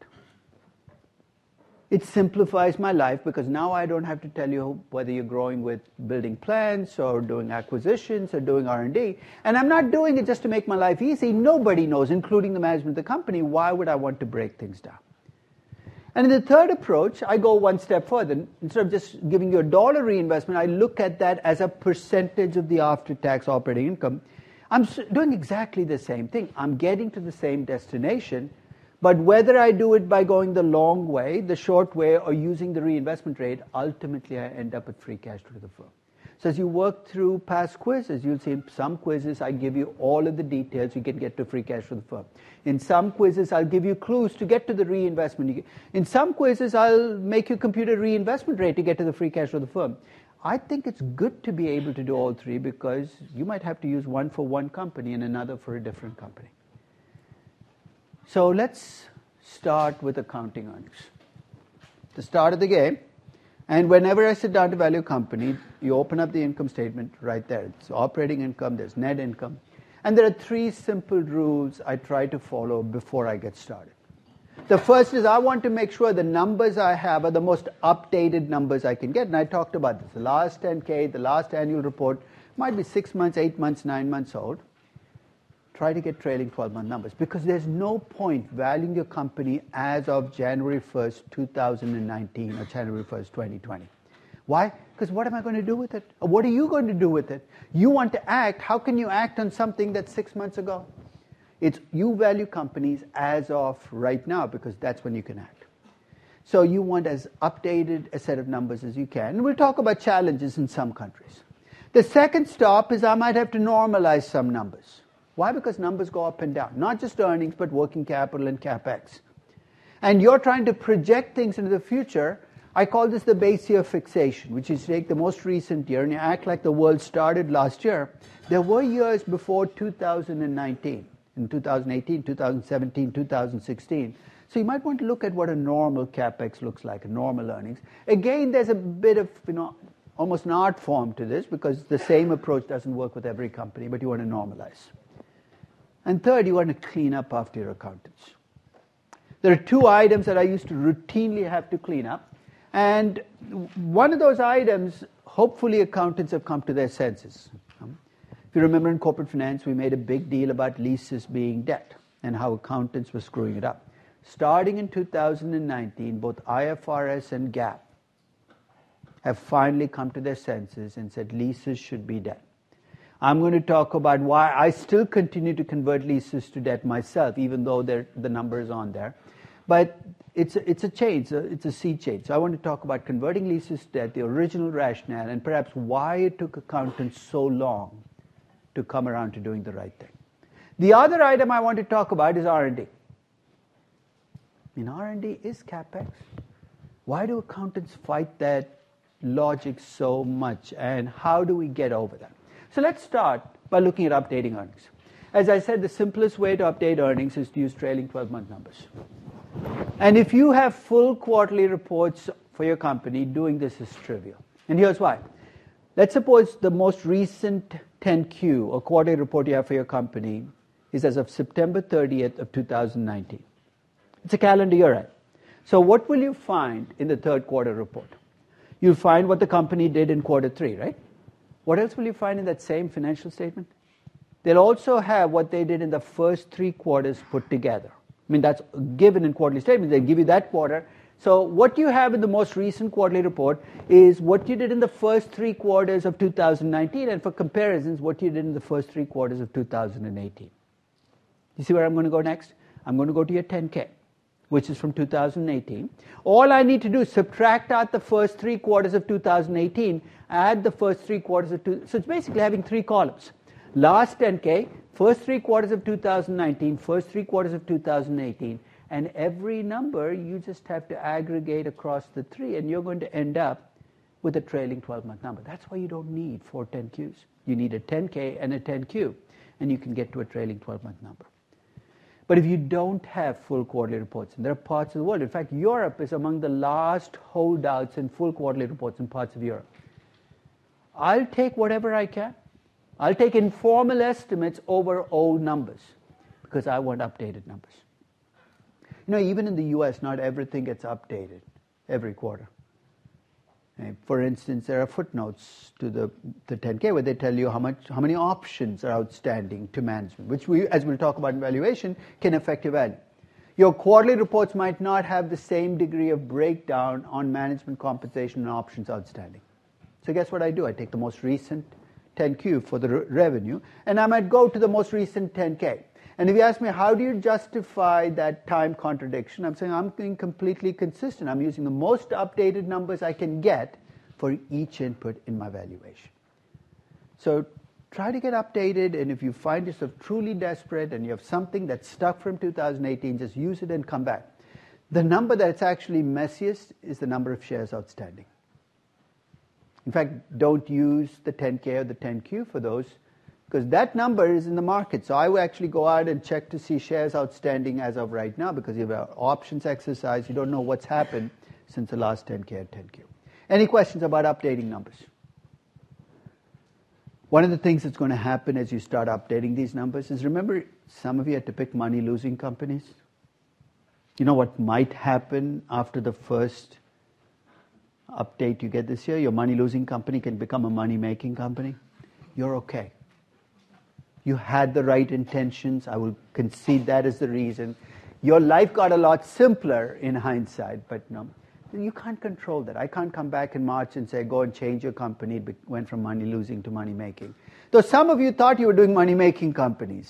Speaker 1: It simplifies my life because now I don't have to tell you whether you're growing with building plants or doing acquisitions or doing R and D. And I'm not doing it just to make my life easy. Nobody knows, including the management of the company, why would I want to break things down. And in the third approach, I go one step further. Instead of just giving you a dollar reinvestment, I look at that as a percentage of the after-tax operating income. I'm doing exactly the same thing. I'm getting to the same destination. But whether I do it by going the long way, the short way, or using the reinvestment rate, ultimately I end up at free cash flow to the firm. So as you work through past quizzes, you'll see in some quizzes I give you all of the details you can get to free cash flow to the firm. In some quizzes I'll give you clues to get to the reinvestment. In some quizzes I'll make you compute a reinvestment rate to get to the free cash flow of the firm. I think it's good to be able to do all three because you might have to use one for one company and another for a different company. So let's start with accounting earnings. The start of the game. And whenever I sit down to value a company, you open up the income statement right there. It's operating income, there's net income. And there are three simple rules I try to follow before I get started. The first is I want to make sure the numbers I have are the most updated numbers I can get. And I talked about this. The last ten K, the last annual report might be six months, eight months, nine months old. Try to get trailing twelve-month numbers because there's no point valuing your company as of January first, two thousand nineteen or January first, twenty twenty. Why? Because what am I going to do with it? Or what are you going to do with it? You want to act. How can you act on something that's six months ago? It's you value companies as of right now because that's when you can act. So you want as updated a set of numbers as you can. And we'll talk about challenges in some countries. The second stop is I might have to normalize some numbers. Why? Because numbers go up and down. Not just earnings, but working capital and capex. And you're trying to project things into the future. I call this the base year fixation, which is take the most recent year and you act like the world started last year. There were years before two thousand nineteen, in two thousand eighteen, two thousand seventeen, two thousand sixteen. So you might want to look at what a normal capex looks like, a normal earnings. Again, there's a bit of, you know, almost an art form to this because the same approach doesn't work with every company, but you want to normalize. And third, you want to clean up after your accountants. There are two items that I used to routinely have to clean up. And one of those items, hopefully accountants have come to their senses. If you remember in corporate finance, we made a big deal about leases being debt and how accountants were screwing it up. starting in two thousand nineteen, both I F R S and GAAP have finally come to their senses and said leases should be debt. I'm going to talk about why I still continue to convert leases to debt myself, even though the number is on there. But it's a, it's a change, it's a sea change. So I want to talk about converting leases to debt, the original rationale, and perhaps why it took accountants so long to come around to doing the right thing. The other item I want to talk about is R and D. I mean, R and D is CapEx. Why do accountants fight that logic so much, and how do we get over that? So let's start by looking at updating earnings. As I said, the simplest way to update earnings is to use trailing twelve-month numbers. And if you have full quarterly reports for your company, doing this is trivial. And here's why. Let's suppose the most recent ten Q, or quarterly report you have for your company, is as of September thirtieth of two thousand nineteen. It's a calendar year end. So what will you find in the third quarter report? You'll find what the company did in quarter three, right? What else will you find in that same financial statement? They'll also have what they did in the first three quarters put together. I mean, that's given in quarterly statements. They give you that quarter. So what you have in the most recent quarterly report is what you did in the first three quarters of two thousand nineteen, and for comparisons, what you did in the first three quarters of two thousand eighteen. You see where I'm going to go next? I'm going to go to your ten K, which is from two thousand eighteen. All I need to do is subtract out the first three quarters of two thousand eighteen, add the first three quarters of two. So it's basically having three columns. Last ten K, first three quarters of two thousand nineteen, first three quarters of two thousand eighteen, and every number you just have to aggregate across the three, and you're going to end up with a trailing twelve-month number. That's why you don't need four ten Qs. You need a ten K and a ten Q, and you can get to a trailing twelve-month number. But if you don't have full quarterly reports, and there are parts of the world, in fact, Europe is among the last holdouts in full quarterly reports in parts of Europe. I'll take whatever I can. I'll take informal estimates over old numbers because I want updated numbers. You know, even in the U S, not everything gets updated every quarter. For instance, there are footnotes to the, the ten K where they tell you how much, how many options are outstanding to management, which we, as we'll talk about in valuation, can affect your value. Your quarterly reports might not have the same degree of breakdown on management compensation and options outstanding. So guess what I do? I take the most recent ten Q for the re- revenue, and I might go to the most recent ten K. And if you ask me, how do you justify that time contradiction? I'm saying I'm being completely consistent. I'm using the most updated numbers I can get for each input in my valuation. So try to get updated, and if you find yourself truly desperate and you have something that's stuck from two thousand eighteen, just use it and come back. The number that's actually messiest is the number of shares outstanding. In fact, don't use the ten K or the ten Q for those, because that number is in the market. So I will actually go out and check to see shares outstanding as of right now, because you have options exercise. You don't know what's happened since the last ten K or ten Q. Any questions about updating numbers? One of the things that's going to happen as you start updating these numbers is, remember, some of you had to pick money-losing companies. You know what might happen after the first update you get this year? Your money-losing company can become a money-making company. You're okay. You had the right intentions. I will concede that is the reason. Your life got a lot simpler in hindsight, but no, you can't control that. I can't come back in March and say, go and change your company. It went from money-losing to money-making. Though some of you thought you were doing money-making companies.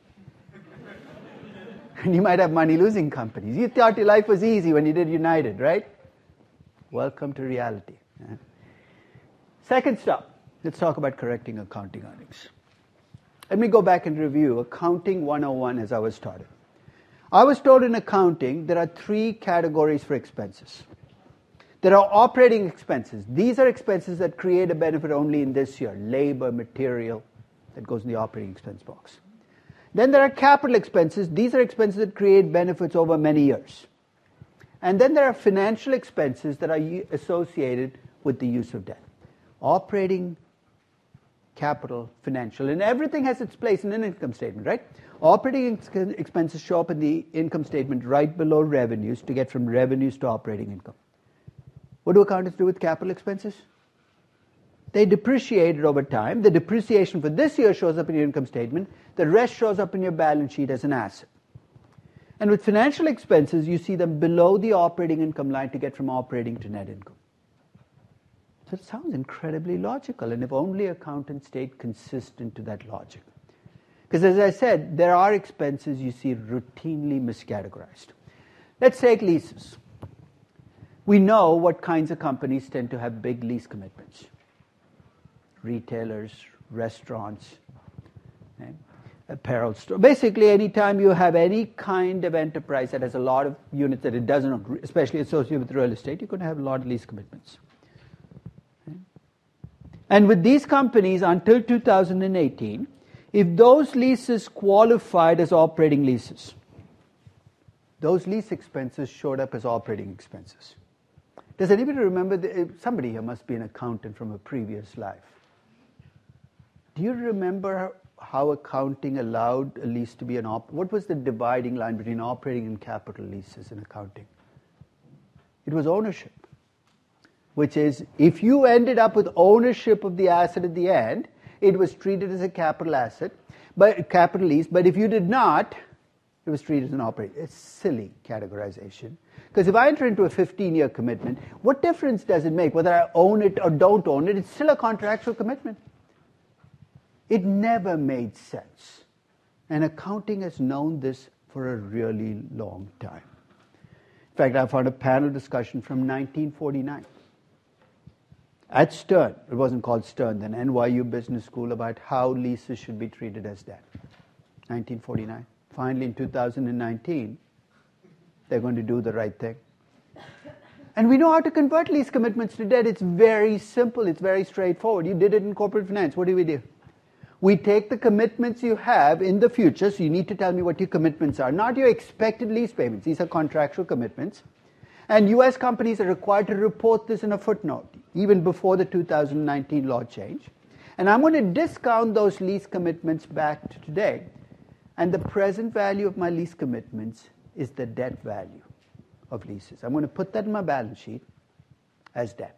Speaker 1: And you might have money-losing companies. You thought your life was easy when you did United, right? Welcome to reality. Second stop, let's talk about correcting accounting earnings. Let me go back and review Accounting one oh one as I was taught it. I was told in accounting there are three categories for expenses. There are operating expenses. These are expenses that create a benefit only in this year. Labor, material, that goes in the operating expense box. Then there are capital expenses. These are expenses that create benefits over many years. And then there are financial expenses that are associated with the use of debt. Operating, capital, financial, and everything has its place in an income statement, right? Operating ex- expenses show up in the income statement right below revenues to get from revenues to operating income. What do accountants do with capital expenses? They depreciate it over time. The depreciation for this year shows up in your income statement. The rest shows up in your balance sheet as an asset. And with financial expenses, you see them below the operating income line to get from operating to net income. So it sounds incredibly logical, and if only accountants stayed consistent to that logic. Because as I said, there are expenses you see routinely miscategorized. Let's take leases. We know what kinds of companies tend to have big lease commitments. Retailers, restaurants, okay? Apparel store. Basically, anytime you have any kind of enterprise that has a lot of units that it doesn't, especially associated with real estate, you're going to have a lot of lease commitments. Okay? And with these companies, until two thousand eighteen, if those leases qualified as operating leases, those lease expenses showed up as operating expenses. Does anybody remember? The, somebody here must be an accountant from a previous life. Do you remember how accounting allowed a lease to be an op? What was the dividing line between operating and capital leases in accounting? It was ownership, which is if you ended up with ownership of the asset at the end, it was treated as a capital asset, but capital lease. But if you did not, it was treated as an operating. It's silly categorization. Because if I enter into a fifteen-year commitment, what difference does it make whether I own it or don't own it? It's still a contractual commitment. It never made sense. And accounting has known this for a really long time. In fact, I found a panel discussion from nineteen forty-nine. At Stern, it wasn't called Stern then, N Y U Business School, about how leases should be treated as debt. nineteen forty-nine. Finally, in two thousand nineteen, they're going to do the right thing. And we know how to convert lease commitments to debt. It's very simple. It's very straightforward. You did it in corporate finance. What do we do? We take the commitments you have in the future, so you need to tell me what your commitments are, not your expected lease payments. These are contractual commitments. And U S companies are required to report this in a footnote, even before the two thousand nineteen law change. And I'm going to discount those lease commitments back to today. And the present value of my lease commitments is the debt value of leases. I'm going to put that in my balance sheet as debt.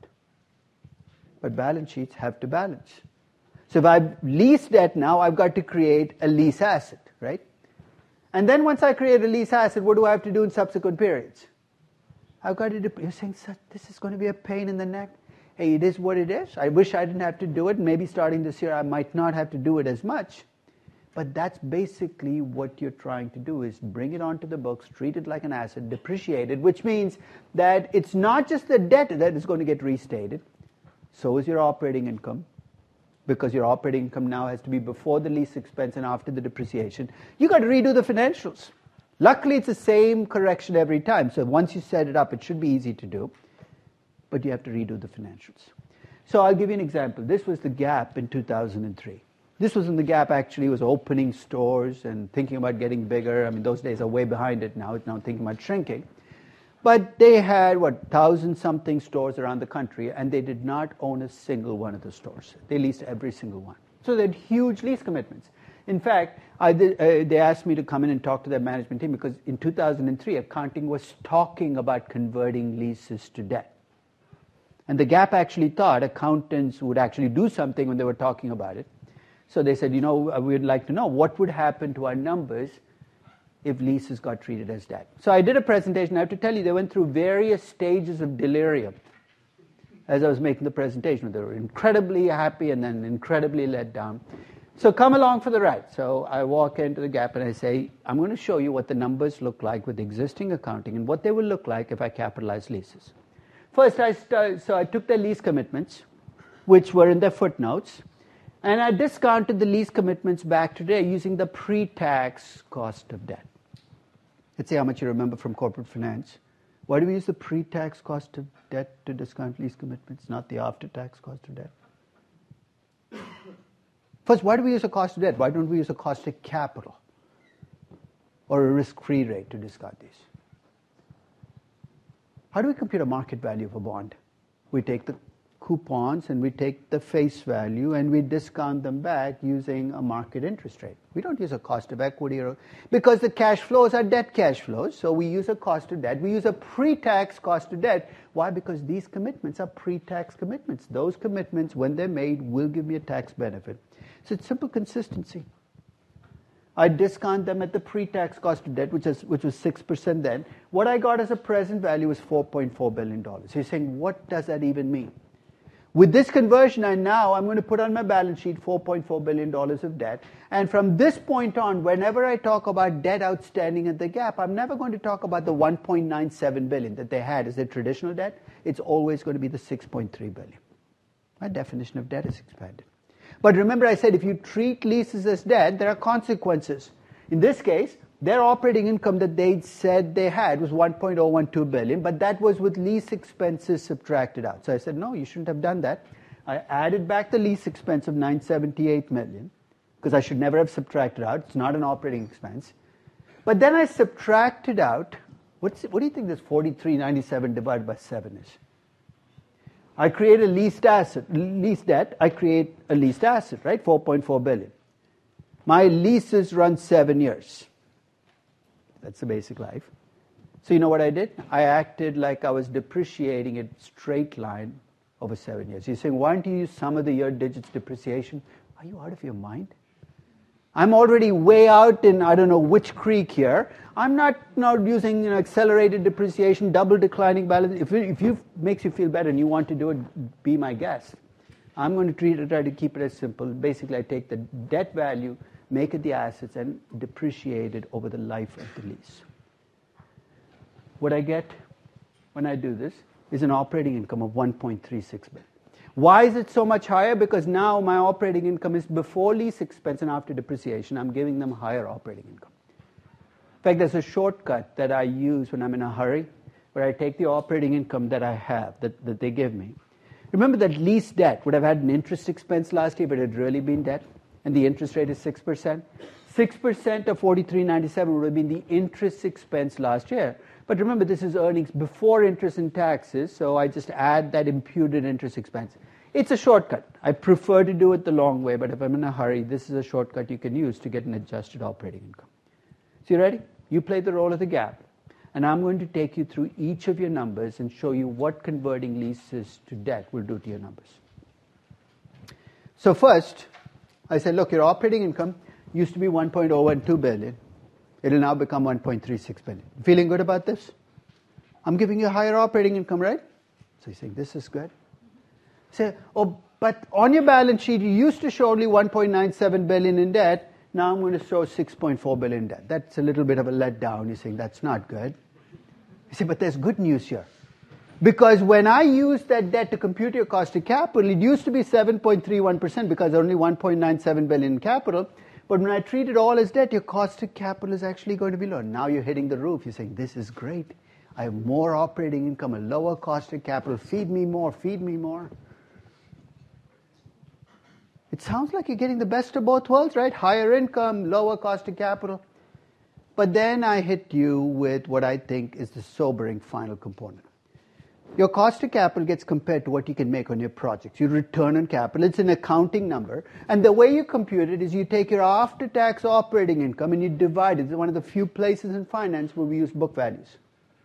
Speaker 1: But balance sheets have to balance. So if I've leased debt now, I've got to create a lease asset, right? And then once I create a lease asset, what do I have to do in subsequent periods? I've got to do, you're saying, this is going to be a pain in the neck. Hey, it is what it is. I wish I didn't have to do it. Maybe starting this year, I might not have to do it as much. But that's basically what you're trying to do, is bring it onto the books, treat it like an asset, depreciate it, which means that it's not just the debt that is going to get restated. So is your operating income, because your operating income now has to be before the lease expense and after the depreciation. You got to redo the financials. Luckily, it's the same correction every time. So once you set it up, it should be easy to do. But you have to redo the financials. So I'll give you an example. This was the Gap in two thousand three. This was when the Gap actually was opening stores and thinking about getting bigger. I mean, those days are way behind it now. It's now thinking about shrinking. But they had, what, thousand-something stores around the country, and they did not own a single one of the stores. They leased every single one. So they had huge lease commitments. In fact, I did, uh, they asked me to come in and talk to their management team because in two thousand three, accounting was talking about converting leases to debt. And the Gap actually thought accountants would actually do something when they were talking about it. So they said, you know, we'd like to know what would happen to our numbers if leases got treated as debt. So I did a presentation. I have to tell you, they went through various stages of delirium as I was making the presentation. They were incredibly happy and then incredibly let down. So come along for the ride. So I walk into the Gap and I say, I'm going to show you what the numbers look like with existing accounting and what they will look like if I capitalize leases. First, I st- so I took their lease commitments, which were in their footnotes, and I discounted the lease commitments back today using the pre-tax cost of debt. Let's see how much you remember from corporate finance. Why do we use the pre-tax cost of debt to discount lease commitments, not the after-tax cost of debt? First, why do we use a cost of debt? Why don't we use a cost of capital or a risk-free rate to discount these? How do we compute a market value of a bond? We take the coupons and we take the face value and we discount them back using a market interest rate. We don't use a cost of equity or, because the cash flows are debt cash flows, so we use a cost of debt. We use a pre-tax cost of debt. Why? Because these commitments are pre-tax commitments. Those commitments, when they're made, will give me a tax benefit. So it's simple consistency. I discount them at the pre-tax cost of debt, which is which was six percent then. What I got as a present value was four point four billion dollars. So you're saying, what does that even mean? With this conversion, I now I'm going to put on my balance sheet four point four billion dollars of debt. And from this point on, whenever I talk about debt outstanding at the gap, I'm never going to talk about the one point nine seven billion dollars that they had as their traditional debt. It's always going to be the six point three billion dollars. My definition of debt is expanded. But remember I said if you treat leases as debt, there are consequences. In this case, their operating income that they said they had was one point zero one two billion dollars, but that was with lease expenses subtracted out. So I said, no, you shouldn't have done that. I added back the lease expense of nine hundred seventy-eight million dollars, because I should never have subtracted out. It's not an operating expense. But then I subtracted out, what's, what do you think this forty-three ninety-seven divided by seven is? I create a leased asset, leased debt, I create a leased asset, right? four point four billion dollars. My leases run seven years. That's the basic life. So you know what I did? I acted like I was depreciating it straight line over seven years. You're saying, why don't you use sum of the year digits depreciation? Are you out of your mind? I'm already way out in I don't know which creek here. I'm not not using you know, accelerated depreciation, double declining balance. If it if you makes you feel better and you want to do it, be my guest. I'm going to treat it, try to keep it as simple. Basically, I take the debt value, make it the assets, and depreciate it over the life of the lease. What I get when I do this is an operating income of one point three six billion dollars. Why is it so much higher? Because now my operating income is before lease expense and after depreciation. I'm giving them higher operating income. In fact, there's a shortcut that I use when I'm in a hurry, where I take the operating income that I have, that, that they give me. Remember that lease debt would have had an interest expense last year, but it had really been debt, and the interest rate is six percent. six percent of forty-three ninety-seven would have been the interest expense last year. But remember, this is earnings before interest and taxes, so I just add that imputed interest expense. It's a shortcut. I prefer to do it the long way, but if I'm in a hurry, this is a shortcut you can use to get an adjusted operating income. So you ready? You play the role of the gap, and I'm going to take you through each of your numbers and show you what converting leases to debt will do to your numbers. So first, I said, look, your operating income used to be one point zero one two billion dollars. It will now become one point three six billion dollars. Feeling good about this? I'm giving you a higher operating income, right? So you think this is good? Say, oh, but on your balance sheet, you used to show only one point nine seven billion dollars in debt. Now I'm going to show six point four billion dollars in debt. That's a little bit of a letdown. You're saying that's not good. You say, but there's good news here. Because when I use that debt to compute your cost of capital, it used to be seven point three one percent because only one point nine seven billion dollars in capital. But when I treat it all as debt, your cost of capital is actually going to be lower. Now you're hitting the roof. You're saying, this is great. I have more operating income, a lower cost of capital. Feed me more, feed me more. It sounds like you're getting the best of both worlds, right? Higher income, lower cost of capital. But then I hit you with what I think is the sobering final component. Your cost of capital gets compared to what you can make on your projects. Your return on capital, it's an accounting number. And the way you compute it is you take your after-tax operating income and you divide it. It's one of the few places in finance where we use book values.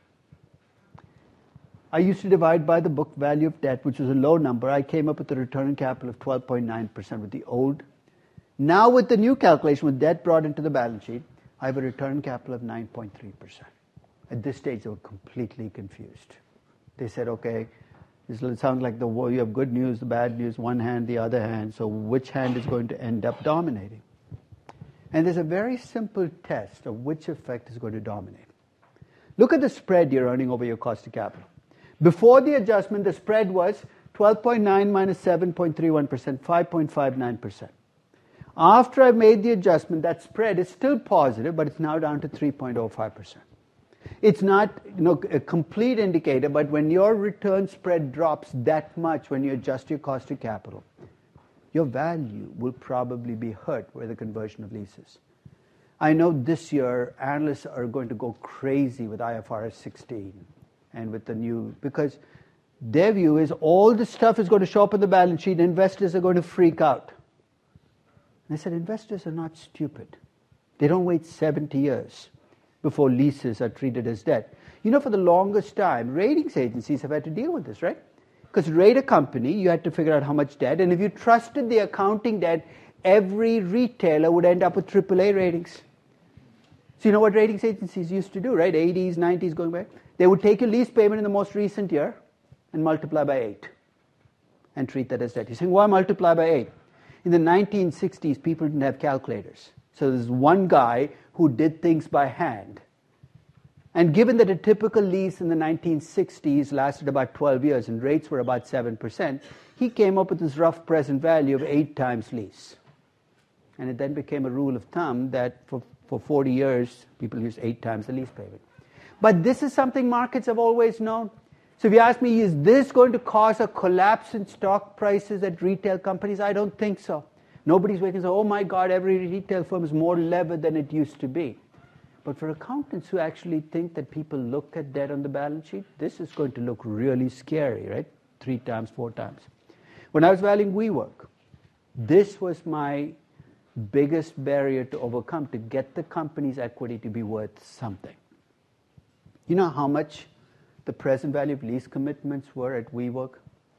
Speaker 1: I used to divide by the book value of debt, which was a low number. I came up with a return on capital of twelve point nine percent with the old. Now with the new calculation, with debt brought into the balance sheet, I have a return on capital of nine point three percent. At this stage, they were completely confused. They said, okay, this sounds like the you have good news, the bad news, one hand, the other hand, so which hand is going to end up dominating? And there's a very simple test of which effect is going to dominate. Look at the spread you're earning over your cost of capital. Before the adjustment, the spread was twelve point nine minus seven point three one percent, five point five nine percent. After I made the adjustment, that spread is still positive, but it's now down to three point zero five percent. It's not you know, a complete indicator, but when your return spread drops that much when you adjust your cost of capital, your value will probably be hurt by the conversion of leases. I know this year analysts are going to go crazy with I F R S sixteen and with the new, because their view is all this stuff is going to show up on the balance sheet, investors are going to freak out. And I said, investors are not stupid. They don't wait seventy years before leases are treated as debt. You know, for the longest time, ratings agencies have had to deal with this, right? Because rate a company, you had to figure out how much debt, and if you trusted the accounting debt, every retailer would end up with triple A ratings. So you know what ratings agencies used to do, right? eighties, nineties, going back. They would take your lease payment in the most recent year and multiply by eight and treat that as debt. You're saying, why multiply by eight? In the nineteen sixties, people didn't have calculators. So there's one guy who did things by hand. And given that a typical lease in the nineteen sixties lasted about twelve years and rates were about seven percent, he came up with this rough present value of eight times lease. And it then became a rule of thumb that for, for forty years, people used eight times the lease payment. But this is something markets have always known. So if you ask me, is this going to cause a collapse in stock prices at retail companies? I don't think so. Nobody's waiting and say, oh my God, every retail firm is more levered than it used to be. But for accountants who actually think that people look at debt on the balance sheet, this is going to look really scary, right? Three times, four times. When I was valuing WeWork, this was my biggest barrier to overcome, to get the company's equity to be worth something. You know how much the present value of lease commitments were at WeWork?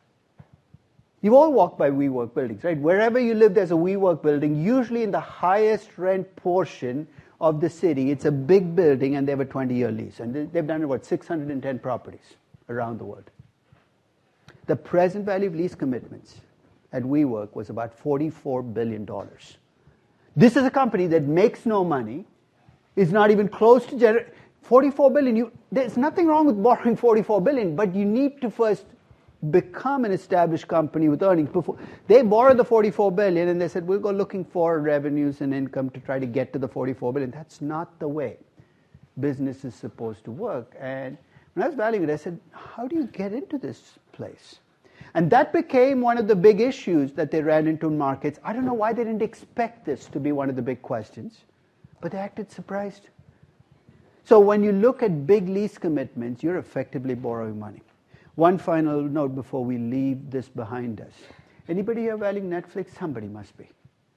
Speaker 1: You've all walked by WeWork buildings, right? Wherever you live, there's a WeWork building, usually in the highest rent portion of the city. It's a big building, and they have a twenty-year lease. And they've done about six hundred ten properties around the world. The present value of lease commitments at WeWork was about forty-four billion dollars. This is a company that makes no money, is not even close to generate forty-four billion dollars. You, there's nothing wrong with borrowing forty-four billion dollars, but you need to first become an established company with earnings. Before they borrowed the forty-four billion dollars and they said, we'll go looking for revenues and income to try to get to the forty-four billion dollars. That's not the way business is supposed to work. And when I was valuing it, I said, how do you get into this place? And that became one of the big issues that they ran into in markets. I don't know why they didn't expect this to be one of the big questions, but they acted surprised. So when you look at big lease commitments, you're effectively borrowing money. One final note before we leave this behind us. Anybody here valuing Netflix? Somebody must be.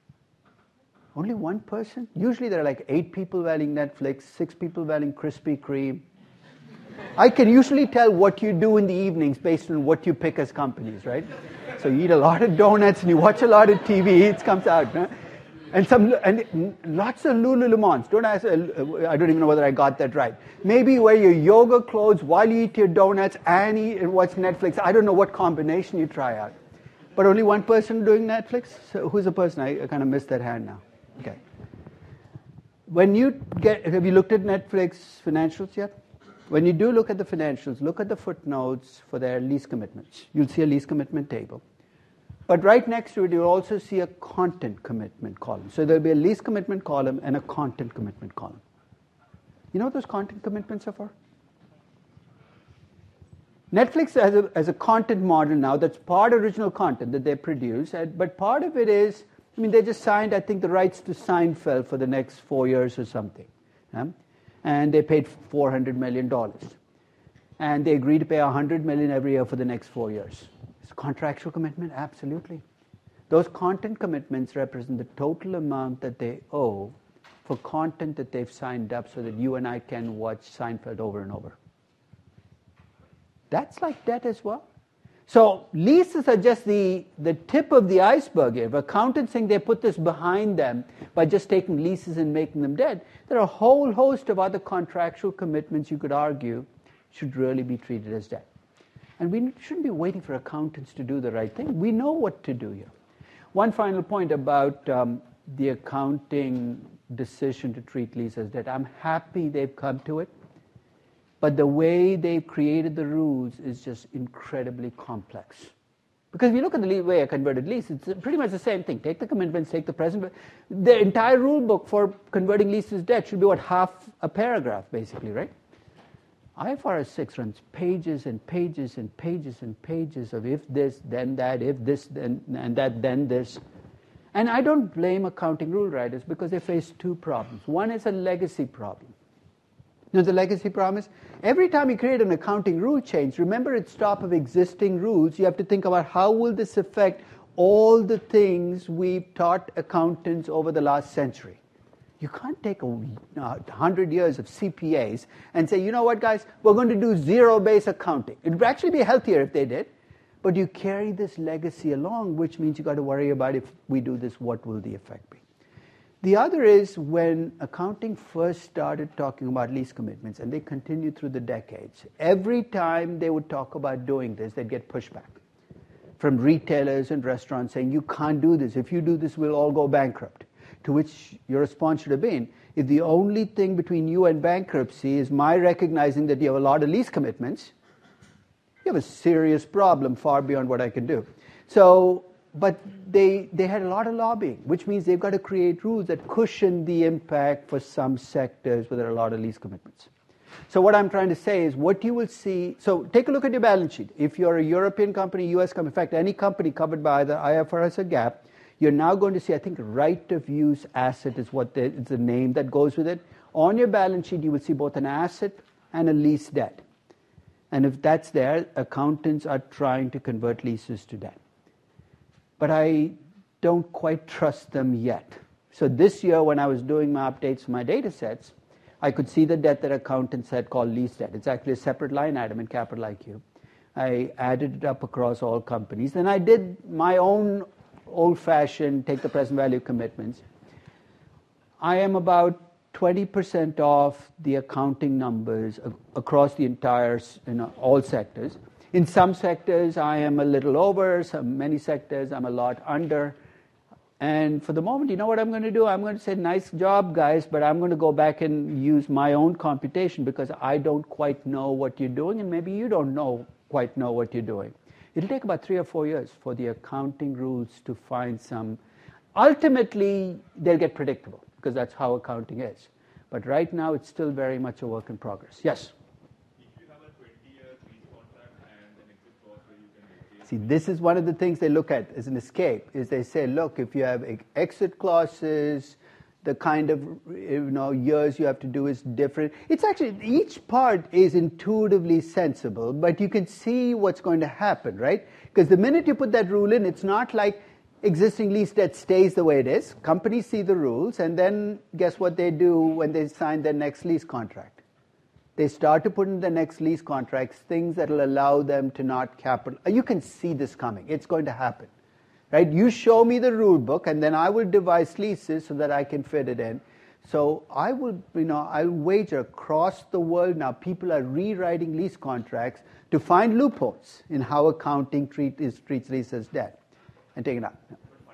Speaker 1: Only one person? Usually there are like eight people valuing Netflix, six people valuing Krispy Kreme. I can usually tell what you do in the evenings based on what you pick as companies, right? So you eat a lot of donuts and you watch a lot of T V, it comes out. Huh? And some and lots of Lululemons. Don't ask, I don't even know whether I got that right. Maybe you wear your yoga clothes while you eat your donuts and eat and watch Netflix. I don't know what combination you try out. But only one person doing Netflix? So who's the person? I, I kind of missed that hand now. Okay. When you get, have you looked at Netflix financials yet? When you do look at the financials, look at the footnotes for their lease commitments. You'll see a lease commitment table. But right next to it, you'll also see a content commitment column. So there'll be a lease commitment column and a content commitment column. You know what those content commitments are for? Netflix has a, has a content model now that's part original content that they produce, but part of it is, I mean, they just signed, I think, the rights to Seinfeld for the next four years or something. Yeah? And they paid four hundred million dollars. And they agreed to pay one hundred million dollars every year for the next four years. It's a contractual commitment? Absolutely. Those content commitments represent the total amount that they owe for content that they've signed up so that you and I can watch Seinfeld over and over. That's like debt as well. So leases are just the, the tip of the iceberg here. If accountants think they put this behind them by just taking leases and making them dead, there are a whole host of other contractual commitments you could argue should really be treated as debt. And we shouldn't be waiting for accountants to do the right thing. We know what to do here. One final point about um, the accounting decision to treat lease as debt. I'm happy they've come to it. But the way they've created the rules is just incredibly complex. Because if you look at the way a converted lease, it's pretty much the same thing. Take the commitments, take the present. The entire rule book for converting leases debt should be, what, half a paragraph, basically, right? I F R S six runs pages and pages and pages and pages of if this, then that, if this, then and that, then this. And I don't blame accounting rule writers because they face two problems. One is a legacy problem. You know, the legacy problem is every time you create an accounting rule change, remember it's top of existing rules. You have to think about how will this affect all the things we've taught accountants over the last century. You can't take a uh, hundred years of C P As and say, you know what, guys, we're going to do zero-based accounting. It would actually be healthier if they did. But you carry this legacy along, which means you got to worry about if we do this, what will the effect be? The other is when accounting first started talking about lease commitments, and they continued through the decades, every time they would talk about doing this, they'd get pushback from retailers and restaurants saying, you can't do this. If you do this, we'll all go bankrupt. To which your response should have been, if the only thing between you and bankruptcy is my recognizing that you have a lot of lease commitments, you have a serious problem far beyond what I can do. So, but they they had a lot of lobbying, which means they've got to create rules that cushion the impact for some sectors where there are a lot of lease commitments. So what I'm trying to say is what you will see, so take a look at your balance sheet. If you're a European company, U S company, in fact, any company covered by either I F R S or GAAP, you're now going to see, I think, right of use asset is what the, is the name that goes with it. On your balance sheet, you will see both an asset and a lease debt. And if that's there, accountants are trying to convert leases to debt. But I don't quite trust them yet. So this year, when I was doing my updates for my data sets, I could see the debt that accountants had called lease debt. It's actually a separate line item in Capital I Q. I added it up across all companies. Then I did my own old-fashioned take the present value commitments. I am about twenty percent off the accounting numbers across the entire, you know, all sectors. In some sectors, I am a little over. Some many sectors, I'm a lot under. And for the moment, you know what I'm going to do? I'm going to say, nice job, guys, but I'm going to go back and use my own computation because I don't quite know what you're doing, and maybe you don't know quite know what you're doing. It'll take about three or four years for the accounting rules to find some. Ultimately, they'll get predictable because that's how accounting is. But right now, it's still very much a work in progress. Yes? See, this is one of the things they look at as an escape, is they say, look, if you have exit clauses, the kind of, you know, years you have to do is different. It's actually, each part is intuitively sensible, but you can see what's going to happen, right? Because the minute you put that rule in, it's not like existing lease debt stays the way it is. Companies see the rules, and then guess what they do when they sign their next lease contract? They start to put in the next lease contracts things that will allow them to not capital. You can see this coming. It's going to happen, right? You show me the rule book, and then I will devise leases so that I can fit it in. So I will, you know, I'll wager across the world now, people are rewriting lease contracts to find loopholes in how accounting treat, is, treats lease as debt and take it out.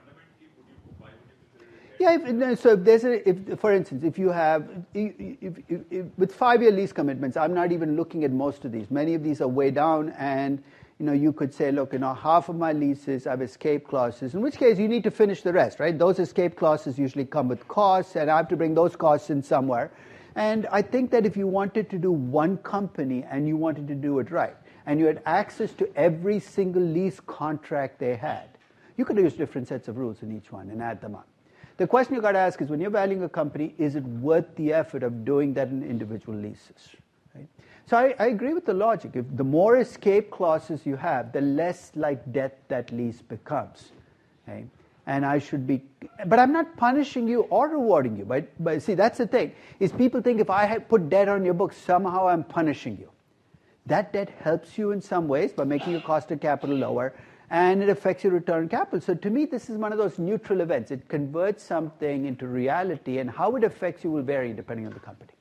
Speaker 1: Yeah, if, so if there's a, if, for instance, if you have, if, if, if, with five-year lease commitments, I'm not even looking at most of these. Many of these are way down, and you know, you could say, look, you know, half of my leases have escape clauses, in which case you need to finish the rest, right? Those escape clauses usually come with costs, and I have to bring those costs in somewhere. And I think that if you wanted to do one company and you wanted to do it right, and you had access to every single lease contract they had, you could use different sets of rules in each one and add them up. The question you've got to ask is, when you're valuing a company, is it worth the effort of doing that in individual leases? Right? So I, I agree with the logic. If the more escape clauses you have, the less like debt that lease becomes. Right? And I should be, but I'm not punishing you or rewarding you. But, but see, that's the thing, is people think if I had put debt on your books, somehow I'm punishing you. That debt helps you in some ways by making your cost of capital lower, and it affects your return on capital. So to me, this is one of those neutral events. It converts something into reality, and how it affects you will vary depending on the company.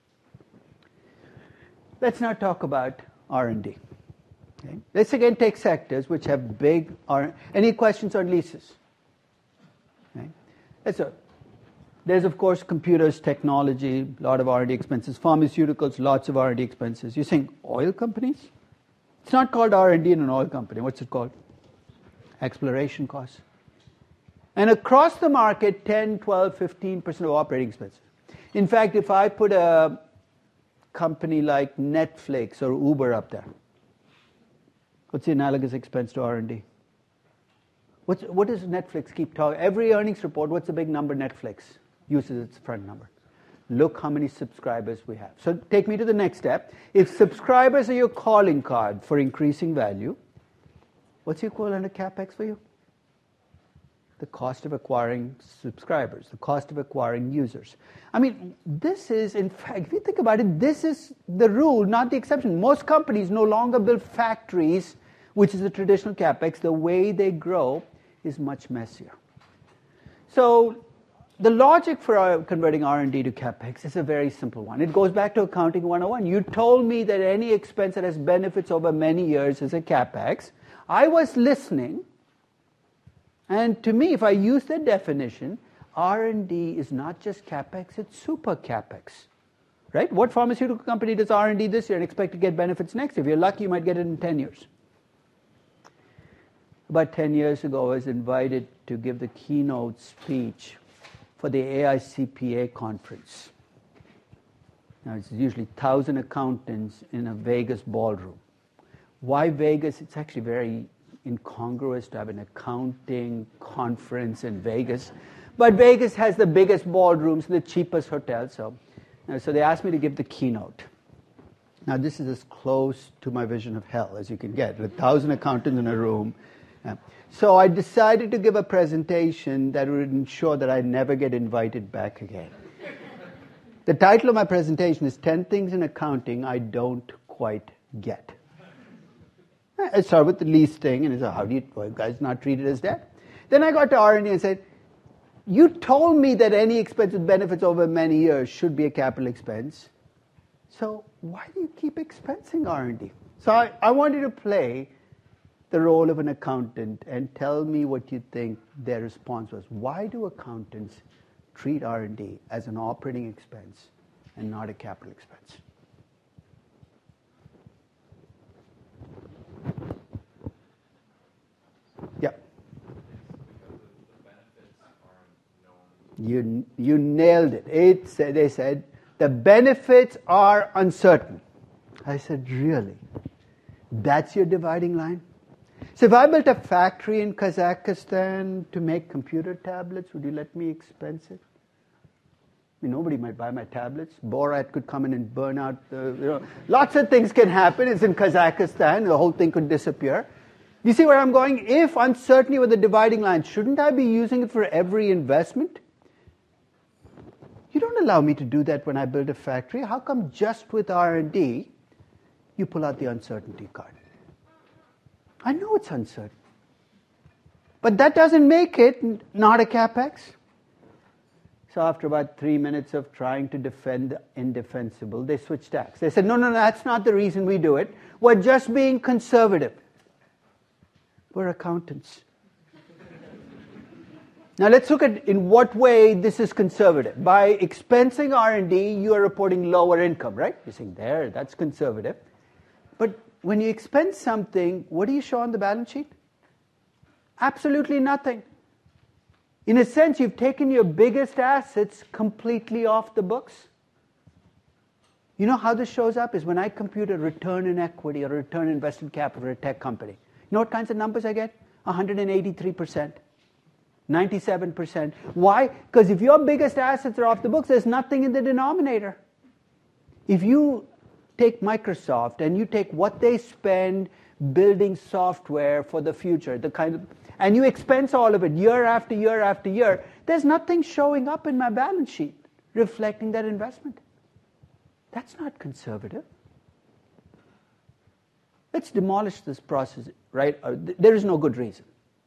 Speaker 1: Let's now talk about R and D. Okay. Let's again take sectors which have big R. Any questions on leases? Okay. Let's uh, There's, of course, computers, technology, a lot of R and D expenses. Pharmaceuticals, lots of R and D expenses. You're saying oil companies? It's not called R and D in an oil company. What's it called? Exploration costs. And across the market, ten, twelve, fifteen percent of operating expenses. In fact, if I put a company like Netflix or Uber up there, what's the analogous expense to R and D? What's, what does Netflix keep talking? Every earnings report, what's the big number Netflix uses its front number? Look how many subscribers we have. So take me to the next step. If subscribers are your calling card for increasing value, what's the equivalent of CapEx for you? The cost of acquiring subscribers, the cost of acquiring users. I mean, this is, in fact, if you think about it, this is the rule, not the exception. Most companies no longer build factories which is the traditional CapEx, the way they grow is much messier. So the logic for our converting R and D to CapEx is a very simple one. It goes back to Accounting one oh one. You told me that any expense that has benefits over many years is a CapEx. I was listening, and to me, if I use that definition, R and D is not just CapEx, it's super CapEx. Right? What pharmaceutical company does R and D this year and expect to get benefits next? If you're lucky, you might get it in ten years. About ten years ago, I was invited to give the keynote speech for the A I C P A conference. Now, it's usually one thousand accountants in a Vegas ballroom. Why Vegas? It's actually very incongruous to have an accounting conference in Vegas. But Vegas has the biggest ballrooms, the cheapest hotels. So, uh, so they asked me to give the keynote. Now, this is as close to my vision of hell as you can get. A thousand accountants in a room. Uh, so I decided to give a presentation that would ensure that I never get invited back again. The title of my presentation is ten Things in Accounting I Don't Quite Get. I started with the least thing, and I said, how do you, well, you guys not treat it as debt? Then I got to R and D and said, you told me that any expense with benefits over many years should be a capital expense. So why do you keep expensing R and D? So I, I wanted to play the role of an accountant and tell me what you think their response was. Why do accountants treat R and D as an operating expense and not a capital expense? Yeah. You you nailed it. It said, they said the benefits are uncertain. I said, really? That's your dividing line? So if I built a factory in Kazakhstan to make computer tablets, would you let me expense it? I mean, nobody might buy my tablets. Borat could come in and burn out. The, you know, lots of things can happen. It's in Kazakhstan. The whole thing could disappear. You see where I'm going? If uncertainty were the dividing line, shouldn't I be using it for every investment? You don't allow me to do that when I build a factory. How come just with R and D, you pull out the uncertainty card? I know it's uncertain. But that doesn't make it not a CapEx. So after about three minutes of trying to defend the indefensible, they switched tacks. They said, no, no, no, that's not the reason we do it. We're just being conservative. We're accountants. Now let's look at in what way this is conservative. By expensing R and D, you are reporting lower income, right? You're saying, there, that's conservative. But when you expense something, what do you show on the balance sheet? Absolutely nothing. In a sense, you've taken your biggest assets completely off the books. You know how this shows up is when I compute a return in equity or a return on invested capital for a tech company. You know what kinds of numbers I get? one hundred eighty-three percent. ninety-seven percent. Why? Because if your biggest assets are off the books, there's nothing in the denominator. If you take Microsoft and you take what they spend building software for the future, the kind of, and you expense all of it year after year after year, there's nothing showing up in my balance sheet reflecting that investment. That's not conservative. Let's demolish this process, right? There is no good reason.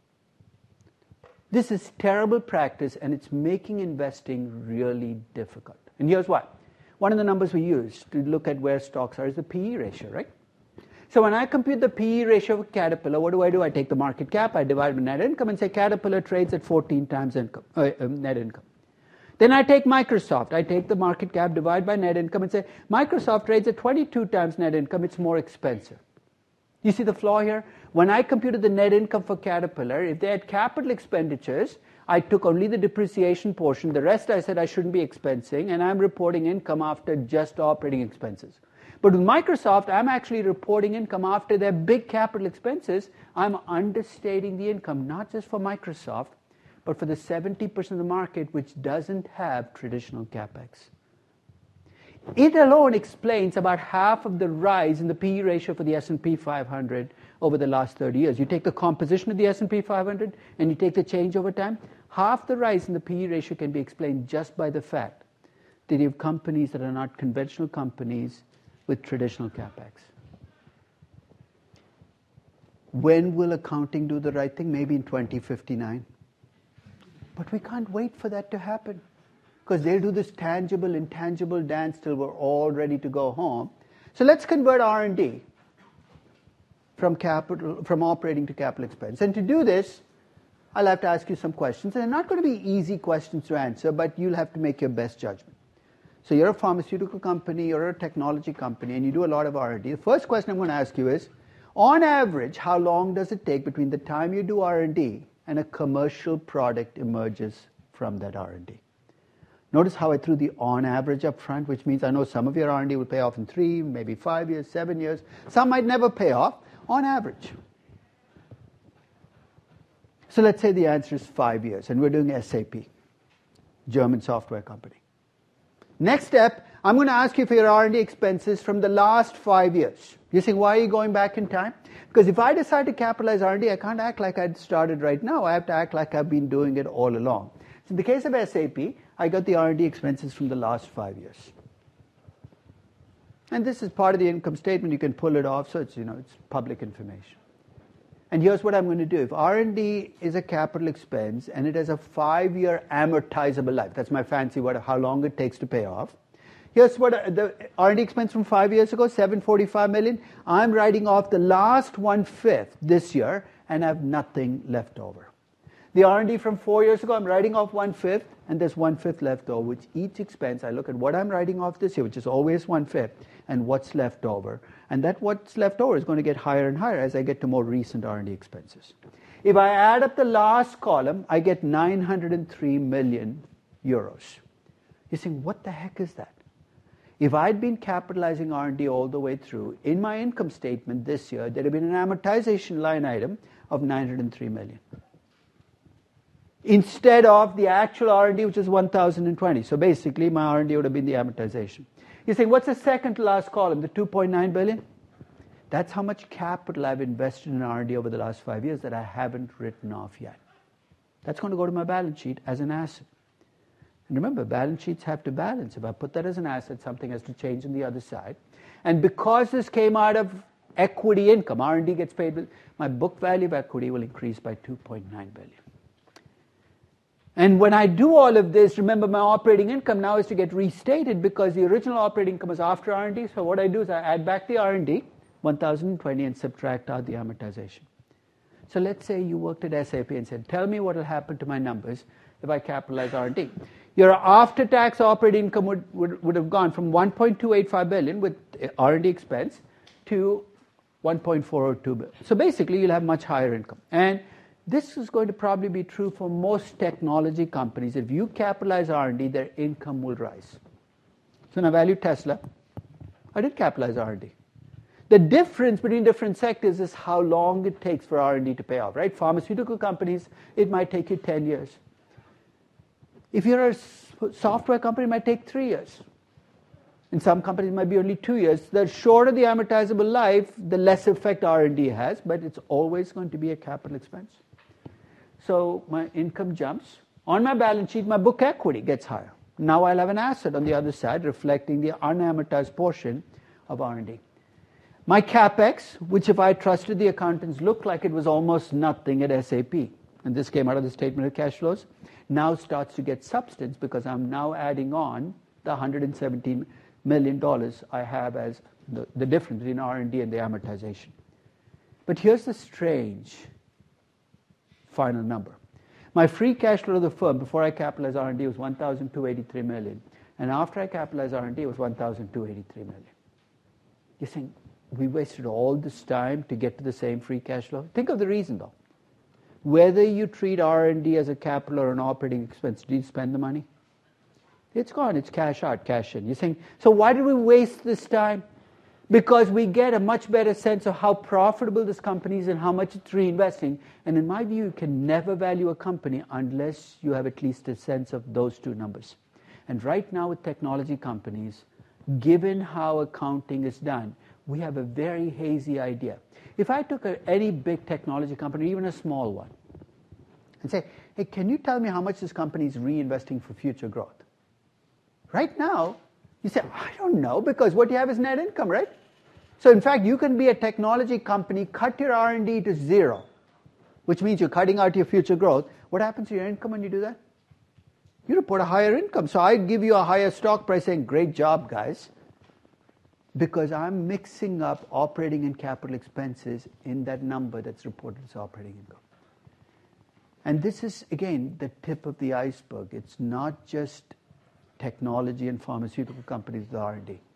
Speaker 1: This is terrible practice, and it's making investing really difficult. And here's why. One of the numbers we use to look at where stocks are is the P E ratio, right? So when I compute the P E ratio of Caterpillar, what do I do? I take the market cap, I divide by net income, and say Caterpillar trades at fourteen times income, uh, um, net income. Then I take Microsoft. I take the market cap, divide by net income, and say Microsoft trades at twenty-two times net income. It's more expensive. You see the flaw here? When I computed the net income for Caterpillar, if they had capital expenditures, I took only the depreciation portion. The rest I said I shouldn't be expensing, and I'm reporting income after just operating expenses. But with Microsoft, I'm actually reporting income after their big capital expenses. I'm understating the income, not just for Microsoft, but for the seventy percent of the market which doesn't have traditional CapEx. It alone explains about half of the rise in the P E ratio for the S and P five hundred over the last thirty years. You take the composition of the S and P five hundred and you take the change over time, half the rise in the P E ratio can be explained just by the fact that you have companies that are not conventional companies with traditional CapEx. When will accounting do the right thing? Maybe in twenty fifty-nine. But we can't wait for that to happen, because they'll do this tangible, intangible dance till we're all ready to go home. So let's convert R and D from capital, from operating to capital expense. And to do this, I'll have to ask you some questions. And they're not going to be easy questions to answer, but you'll have to make your best judgment. So you're a pharmaceutical company, you're a technology company, and you do a lot of R and D. The first question I'm going to ask you is, on average, how long does it take between the time you do R and D and a commercial product emerges from that R and D? Notice how I threw the on average up front, which means I know some of your R and D will pay off in three, maybe five years, seven years. Some might never pay off, on average. So let's say the answer is five years, and we're doing S A P, German software company. Next step, I'm going to ask you for your R and D expenses from the last five years. You're saying, why are you going back in time? Because if I decide to capitalize R and D, I can't act like I'd started right now. I have to act like I've been doing it all along. So in the case of S A P, I got the R and D expenses from the last five years. And this is part of the income statement. You can pull it off, so it's, you know, it's public information. And here's what I'm going to do. If R and D is a capital expense and it has a five-year amortizable life, that's my fancy word of how long it takes to pay off. Here's what the R and D expense from five years ago, seven hundred forty-five million dollars. I'm writing off the last one-fifth this year and I have nothing left over. The R and D from four years ago, I'm writing off one-fifth and there's one-fifth left over, which each expense, I look at what I'm writing off this year, which is always one-fifth, and what's left over. And that what's left over is going to get higher and higher as I get to more recent R and D expenses. If I add up the last column, I get nine hundred three million euros. You're saying, what the heck is that? If I'd been capitalizing R and D all the way through, in my income statement this year, there'd have been an amortization line item of nine hundred three million. Instead of the actual R and D, which is one thousand twenty. So basically, my R and D would have been the amortization. You're saying, what's the second to last column, the two point nine billion? That's how much capital I've invested in R and D over the last five years that I haven't written off yet. That's going to go to my balance sheet as an asset. And remember, balance sheets have to balance. If I put that as an asset, something has to change on the other side. And because this came out of equity income, R and D gets paid with, my book value of equity will increase by two point nine billion. And when I do all of this, remember my operating income now is to get restated because the original operating income is after R and D. So what I do is I add back the R and D, one thousand twenty, and subtract out the amortization. So let's say you worked at S A P and said, tell me what will happen to my numbers if I capitalize R and D. Your after-tax operating income would, would, would have gone from one point two eight five billion with R and D expense to one point four zero two billion. So basically, you'll have much higher income. And this is going to probably be true for most technology companies. If you capitalize R and D, their income will rise. So when I value Tesla, I did capitalize R and D. The difference between different sectors is how long it takes for R and D to pay off, right? Pharmaceutical companies, it might take you ten years. If you're a software company, it might take three years. In some companies, it might be only two years. The shorter the amortizable life, the less effect R and D has, but it's always going to be a capital expense. So my income jumps. On my balance sheet, my book equity gets higher. Now I'll have an asset on the other side reflecting the unamortized portion of R and D. My CapEx, which if I trusted the accountants looked like it was almost nothing at S A P, and this came out of the statement of cash flows, now starts to get substance because I'm now adding on the one hundred seventeen million dollars I have as the, the difference between R and D and the amortization. But here's the strange final number. My free cash flow of the firm before I capitalized R and D was one thousand two hundred eighty-three million dollars, and after I capitalized R and D it was one thousand two hundred eighty-three million dollars. You're saying, we wasted all this time to get to the same free cash flow? Think of the reason though. Whether you treat R and D as a capital or an operating expense, do you spend the money? It's gone. It's cash out, cash in. You're saying, so why did we waste this time? Because we get a much better sense of how profitable this company is and how much it's reinvesting. And in my view, you can never value a company unless you have at least a sense of those two numbers. And right now with technology companies, given how accounting is done, we have a very hazy idea. If I took a, any big technology company, even a small one, and say, hey, can you tell me how much this company is reinvesting for future growth? Right now, you say, I don't know, because what you have is net income, right? So in fact, you can be a technology company, cut your R and D to zero, which means you're cutting out your future growth. What happens to your income when you do that? You report a higher income. So I give you a higher stock price saying, great job, guys, because I'm mixing up operating and capital expenses in that number that's reported as operating income. And this is, again, the tip of the iceberg. It's not just technology and pharmaceutical companies with R and D.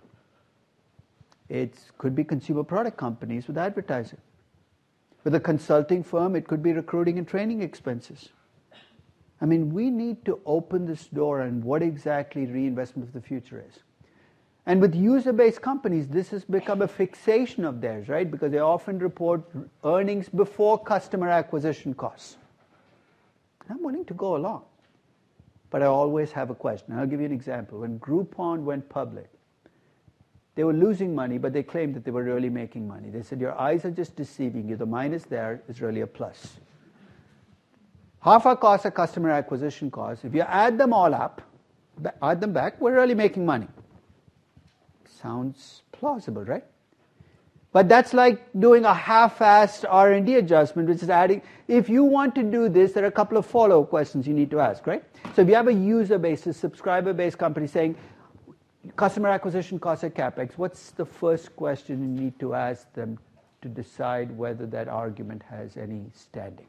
Speaker 1: It could be consumer product companies with advertising. With a consulting firm, it could be recruiting and training expenses. I mean, we need to open this door on what exactly reinvestment of the future is. And with user-based companies, this has become a fixation of theirs, right? Because they often report earnings before customer acquisition costs. I'm willing to go along. But I always have a question. I'll give you an example. When Groupon went public, they were losing money, but they claimed that they were really making money. They said, your eyes are just deceiving you. The minus there is really a plus. Half our costs are customer acquisition costs. If you add them all up, add them back, we're really making money. Sounds plausible, right? But that's like doing a half-assed R and D adjustment, which is adding. If you want to do this, there are a couple of follow-up questions you need to ask, right? So if you have a user-based, a subscriber-based company saying, customer acquisition costs are CapEx, what's the first question you need to ask them to decide whether that argument has any standing?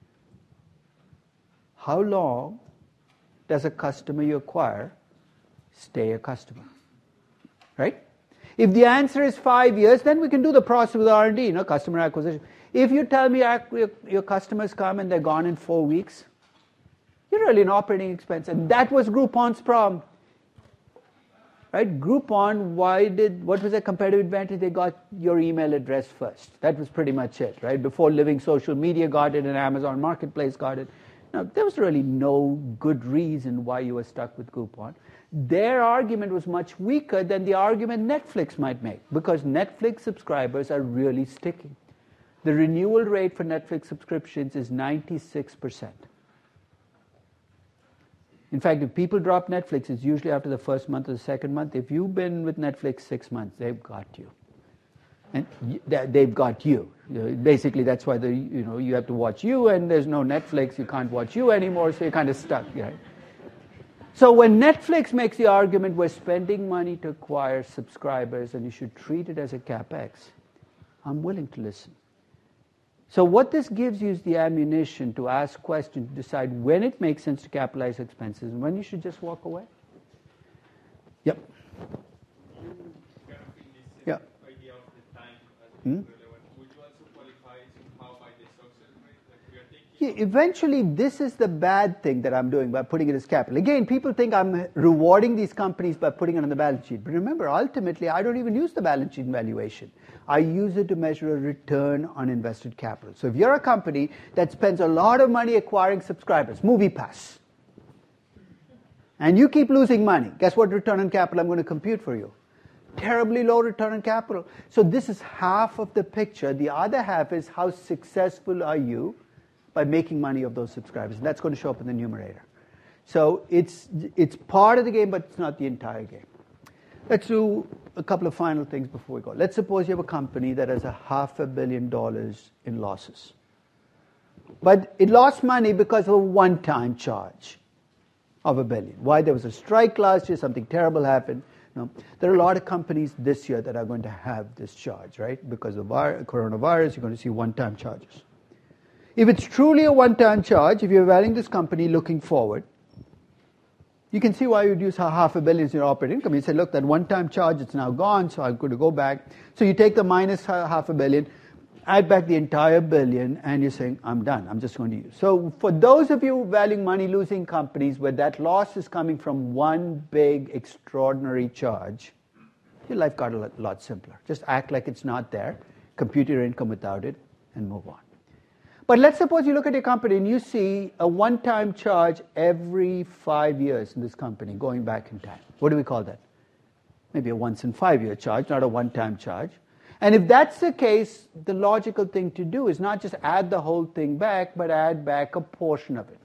Speaker 1: How long does a customer you acquire stay a customer? Right? If the answer is five years, then we can do the process with R and D, you know, customer acquisition. If you tell me your, your customers come and they're gone in four weeks, you're really an operating expense. And that was Groupon's problem. Right? Groupon, why did, what was their competitive advantage? They got your email address first. That was pretty much it, right? Before Living Social Media got it and Amazon Marketplace got it. Now, there was really no good reason why you were stuck with Groupon. Their argument was much weaker than the argument Netflix might make, because Netflix subscribers are really sticky. The renewal rate for Netflix subscriptions is ninety-six percent. In fact, if people drop Netflix, it's usually after the first month or the second month. If you've been with Netflix six months, they've got you. And they've got you. Basically, that's why the, you know, you have to watch you, and there's no Netflix, you can't watch you anymore, so you're kind of stuck. Right? So when Netflix makes the argument we're spending money to acquire subscribers and you should treat it as a CapEx, I'm willing to listen. So what this gives you is the ammunition to ask questions, to decide when it makes sense to capitalize expenses and when you should just walk away. Yep. Yeah. Hmm? Yeah, eventually, this is the bad thing that I'm doing by putting it as capital. Again, people think I'm rewarding these companies by putting it on the balance sheet. But remember, ultimately, I don't even use the balance sheet valuation. I use it to measure a return on invested capital. So if you're a company that spends a lot of money acquiring subscribers, MoviePass, and you keep losing money, guess what return on capital I'm going to compute for you? Terribly low return on capital. So this is half of the picture. The other half is how successful are you by making money of those subscribers. And that's going to show up in the numerator. So it's it's part of the game, but it's not the entire game. Let's do a couple of final things before we go. Let's suppose you have a company that has a half a billion dollars in losses. But it lost money because of a one-time charge of a billion. Why? There was a strike last year, something terrible happened. No. There are a lot of companies this year that are going to have this charge, right? Because of coronavirus, you're going to see one-time charges. If it's truly a one-time charge, if you're valuing this company looking forward, you can see why you'd use half a billion in your operating income. You say, look, that one-time charge, it's now gone, so I'm going to go back. So you take the minus half a billion, add back the entire billion, and you're saying, I'm done. I'm just going to use. So for those of you valuing money-losing companies where that loss is coming from one big, extraordinary charge, your life got a lot simpler. Just act like it's not there, compute your income without it, and move on. But let's suppose you look at your company and you see a one-time charge every five years in this company, going back in time. What do we call that? Maybe a once-in-five-year charge, not a one-time charge. And if that's the case, the logical thing to do is not just add the whole thing back, but add back a portion of it.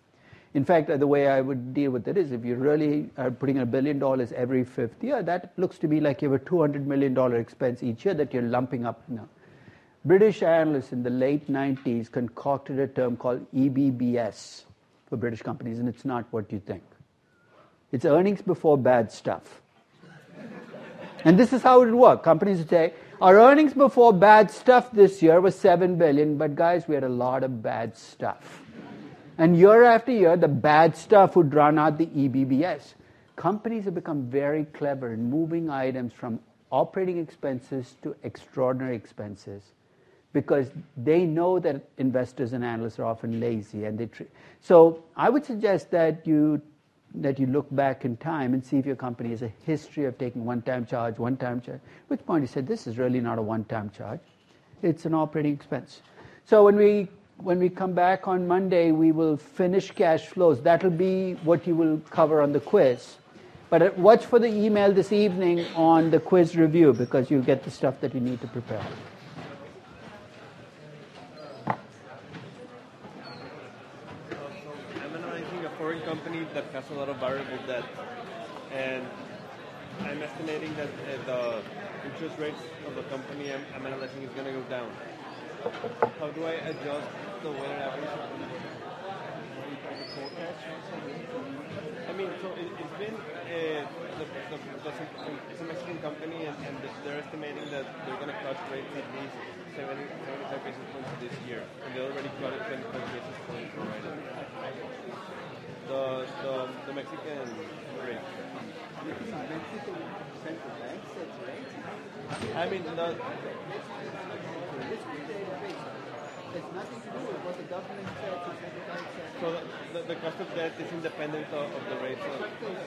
Speaker 1: In fact, the way I would deal with it is if you really are putting in a billion dollars every fifth year, that looks to me like you have a two hundred million dollars expense each year that you're lumping up now. British analysts in the late nineties concocted a term called E B B S for British companies, and it's not what you think. It's earnings before bad stuff. And this is how it would work. Companies would say, our earnings before bad stuff this year was seven billion dollars, but guys, we had a lot of bad stuff. And year after year, the bad stuff would run out the E B B S. Companies have become very clever in moving items from operating expenses to extraordinary expenses because they know that investors and analysts are often lazy. And they tr- so I would suggest that you that you look back in time and see if your company has a history of taking one-time charge, one-time charge, at which point you said, this is really not a one-time charge. It's an operating expense. So when we when we come back on Monday, we will finish cash flows. That'll be what you will cover on the quiz. But watch for the email this evening on the quiz review because you'll get the stuff that you need to prepare.
Speaker 4: Foreign company that has a lot of variable debt, and I'm estimating that uh, the interest rates of the company I'm, I'm analyzing is going to go down. How do I adjust the weighted average? I mean, so it, it's been uh, the, the, the, it's a Mexican company, and, and they're estimating that they're going to cut rates at least seventy, seventy-five basis points this year, and they already cut it twenty-five basis points already. The, the, the Mexican rate.
Speaker 1: You think Mexican central bank sets rates?
Speaker 4: I mean, the...
Speaker 1: There's nothing to do with what the government says or central bank says.
Speaker 4: So the, the, the cost of debt is independent of, of the rates. Of...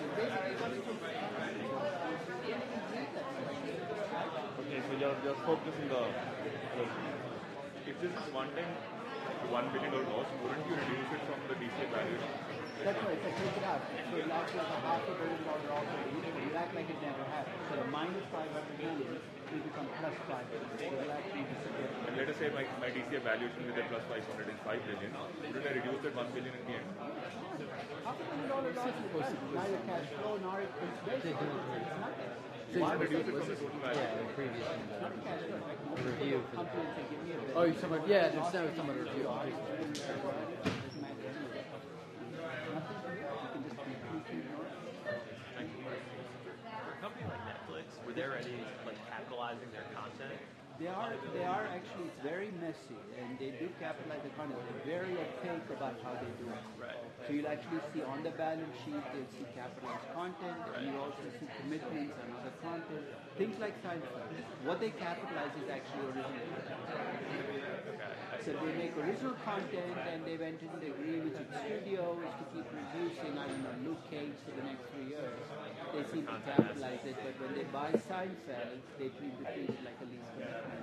Speaker 4: Okay, so you're, you're focusing the... the...
Speaker 5: If this is one time one billion dollar loss, wouldn't you reduce it from the D C A valuation?
Speaker 1: That's right, so take it out. So it looks like a half a billion dollar loss, you act like it never happened. So the minus five hundred million will become plus five hundred. It will actually disappear.
Speaker 5: And let us say my, my D C A valuation with a plus five hundred is five billion. Wouldn't I reduce that one billion in the end?
Speaker 1: Half a billion dollar loss is fine. Now your cash flow, now it's basically, it's nothing.
Speaker 5: Why reduce it from the total value?
Speaker 6: Yeah, the previous one.
Speaker 1: It's not a cash flow, right?
Speaker 6: The review. For the,
Speaker 1: Companies say, give me a billion.
Speaker 6: oh, you're talking about, yeah, there's no some other review.
Speaker 1: Doesn't matter anyway. Nothing to do. You can just completely ignore it.
Speaker 7: For a company like Netflix, were they already like capitalizing their content?
Speaker 1: They are, they are actually, it's very messy, and they do capitalize the content. They're very opaque about how they do it.
Speaker 7: Right.
Speaker 1: So you'll actually see on the balance sheet, you'll see capitalized content, and you also see commitments and other content. Things like Seinfeld. What they capitalize is actually original content. So they make original content, and they went into the agreements with studios to keep producing, I don't know, Luke Cage for the next three years. They seem to capitalize it, but when they buy Seinfeld, they treat it treat it like a lease commitment.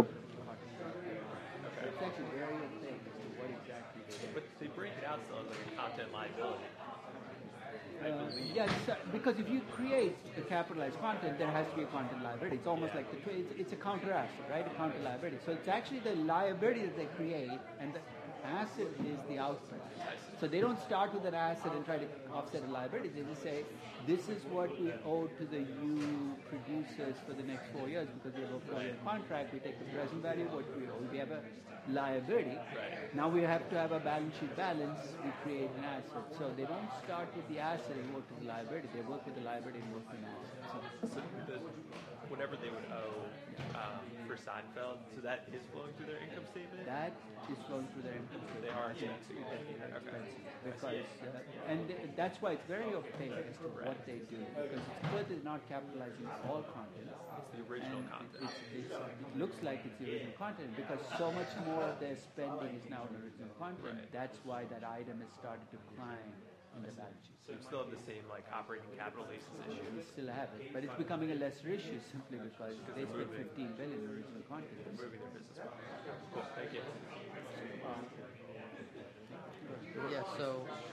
Speaker 1: It's actually very opaque as to what exactly they do.
Speaker 7: But they break it out still as like a content liability. I
Speaker 1: Uh,
Speaker 7: believe.
Speaker 1: yeah, so, because if you create the capitalized content, there has to be a content liability. It's almost like the it's, it's a counter asset, right? A counter liability. So it's actually the liability that they create, and the asset is the output. So they don't start with an asset and try to offset a liability. They just say, this is what we owe to the U producers for the next four years because we have a four-year contract. We take the present value of what we owe. We have a liability.
Speaker 7: Right.
Speaker 1: Now we have to have a balance sheet balance. We create an asset. So they don't start with the asset and work with the liability. They work with the liability and work with the asset. So,
Speaker 7: So the, whatever they would owe um, for Seinfeld, so that is flowing through their income statement?
Speaker 1: that is flowing through their income statement.
Speaker 7: They are
Speaker 1: Yeah,
Speaker 7: expensive.
Speaker 1: they're
Speaker 7: Okay.
Speaker 1: expensive. Because, uh, and th- that's why it's very opaque as to what they do. Because Split is not capitalizing all content.
Speaker 7: It's the original
Speaker 1: And
Speaker 7: content.
Speaker 1: It's, it's, it looks like it's the original content because so much more of their spending is now on original content.
Speaker 7: Right.
Speaker 1: That's why that item has started to climb in the balance sheet.
Speaker 7: So you still have the same like operating capital basis issue.
Speaker 1: We still have it, but it's becoming a lesser issue simply because they spent fifteen billion in original content.
Speaker 7: Moving their business model. Cool. Thank you.
Speaker 6: Yeah, so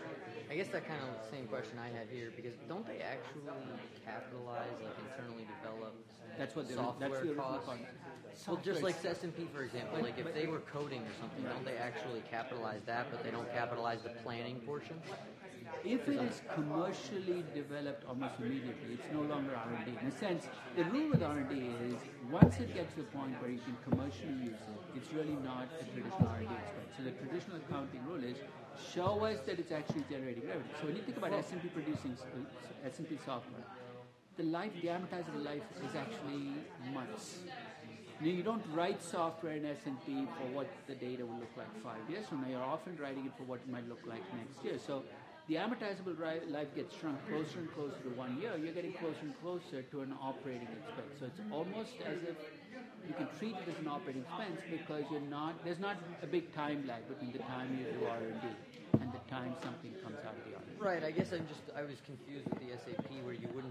Speaker 6: I guess that kind of same question I had here, because don't they actually capitalize like internally developed
Speaker 8: That's what the
Speaker 6: software
Speaker 8: that's the original
Speaker 6: costs?
Speaker 8: concept.
Speaker 6: Well, just
Speaker 8: Software
Speaker 6: like S and P, for example,
Speaker 8: But-
Speaker 6: like if
Speaker 8: but-
Speaker 6: they were coding or something, don't they actually capitalize that, but they don't capitalize the planning portion?
Speaker 8: If it is commercially developed almost immediately, it's no longer R and D. In a sense, the rule with R and D is once it gets to the point where you can commercially use it, it's really not a traditional R and D expense. So the traditional accounting rule is show us that it's actually generating revenue. So when you think about S and P producing S and P software, the life, the amortizable life is actually months. You know, you don't write software in S and P for what the data will look like five years from now. You're often writing it for what it might look like next year. So the amortizable ri- life gets shrunk closer and closer to one year. You're getting closer and closer to an operating expense. So it's almost as if you can treat it as an operating expense because you're not. There's not a big time lag between the time you do R and D and the time something comes out of the R and D.
Speaker 6: Right. I guess I'm just I was confused with the S A P where you wouldn't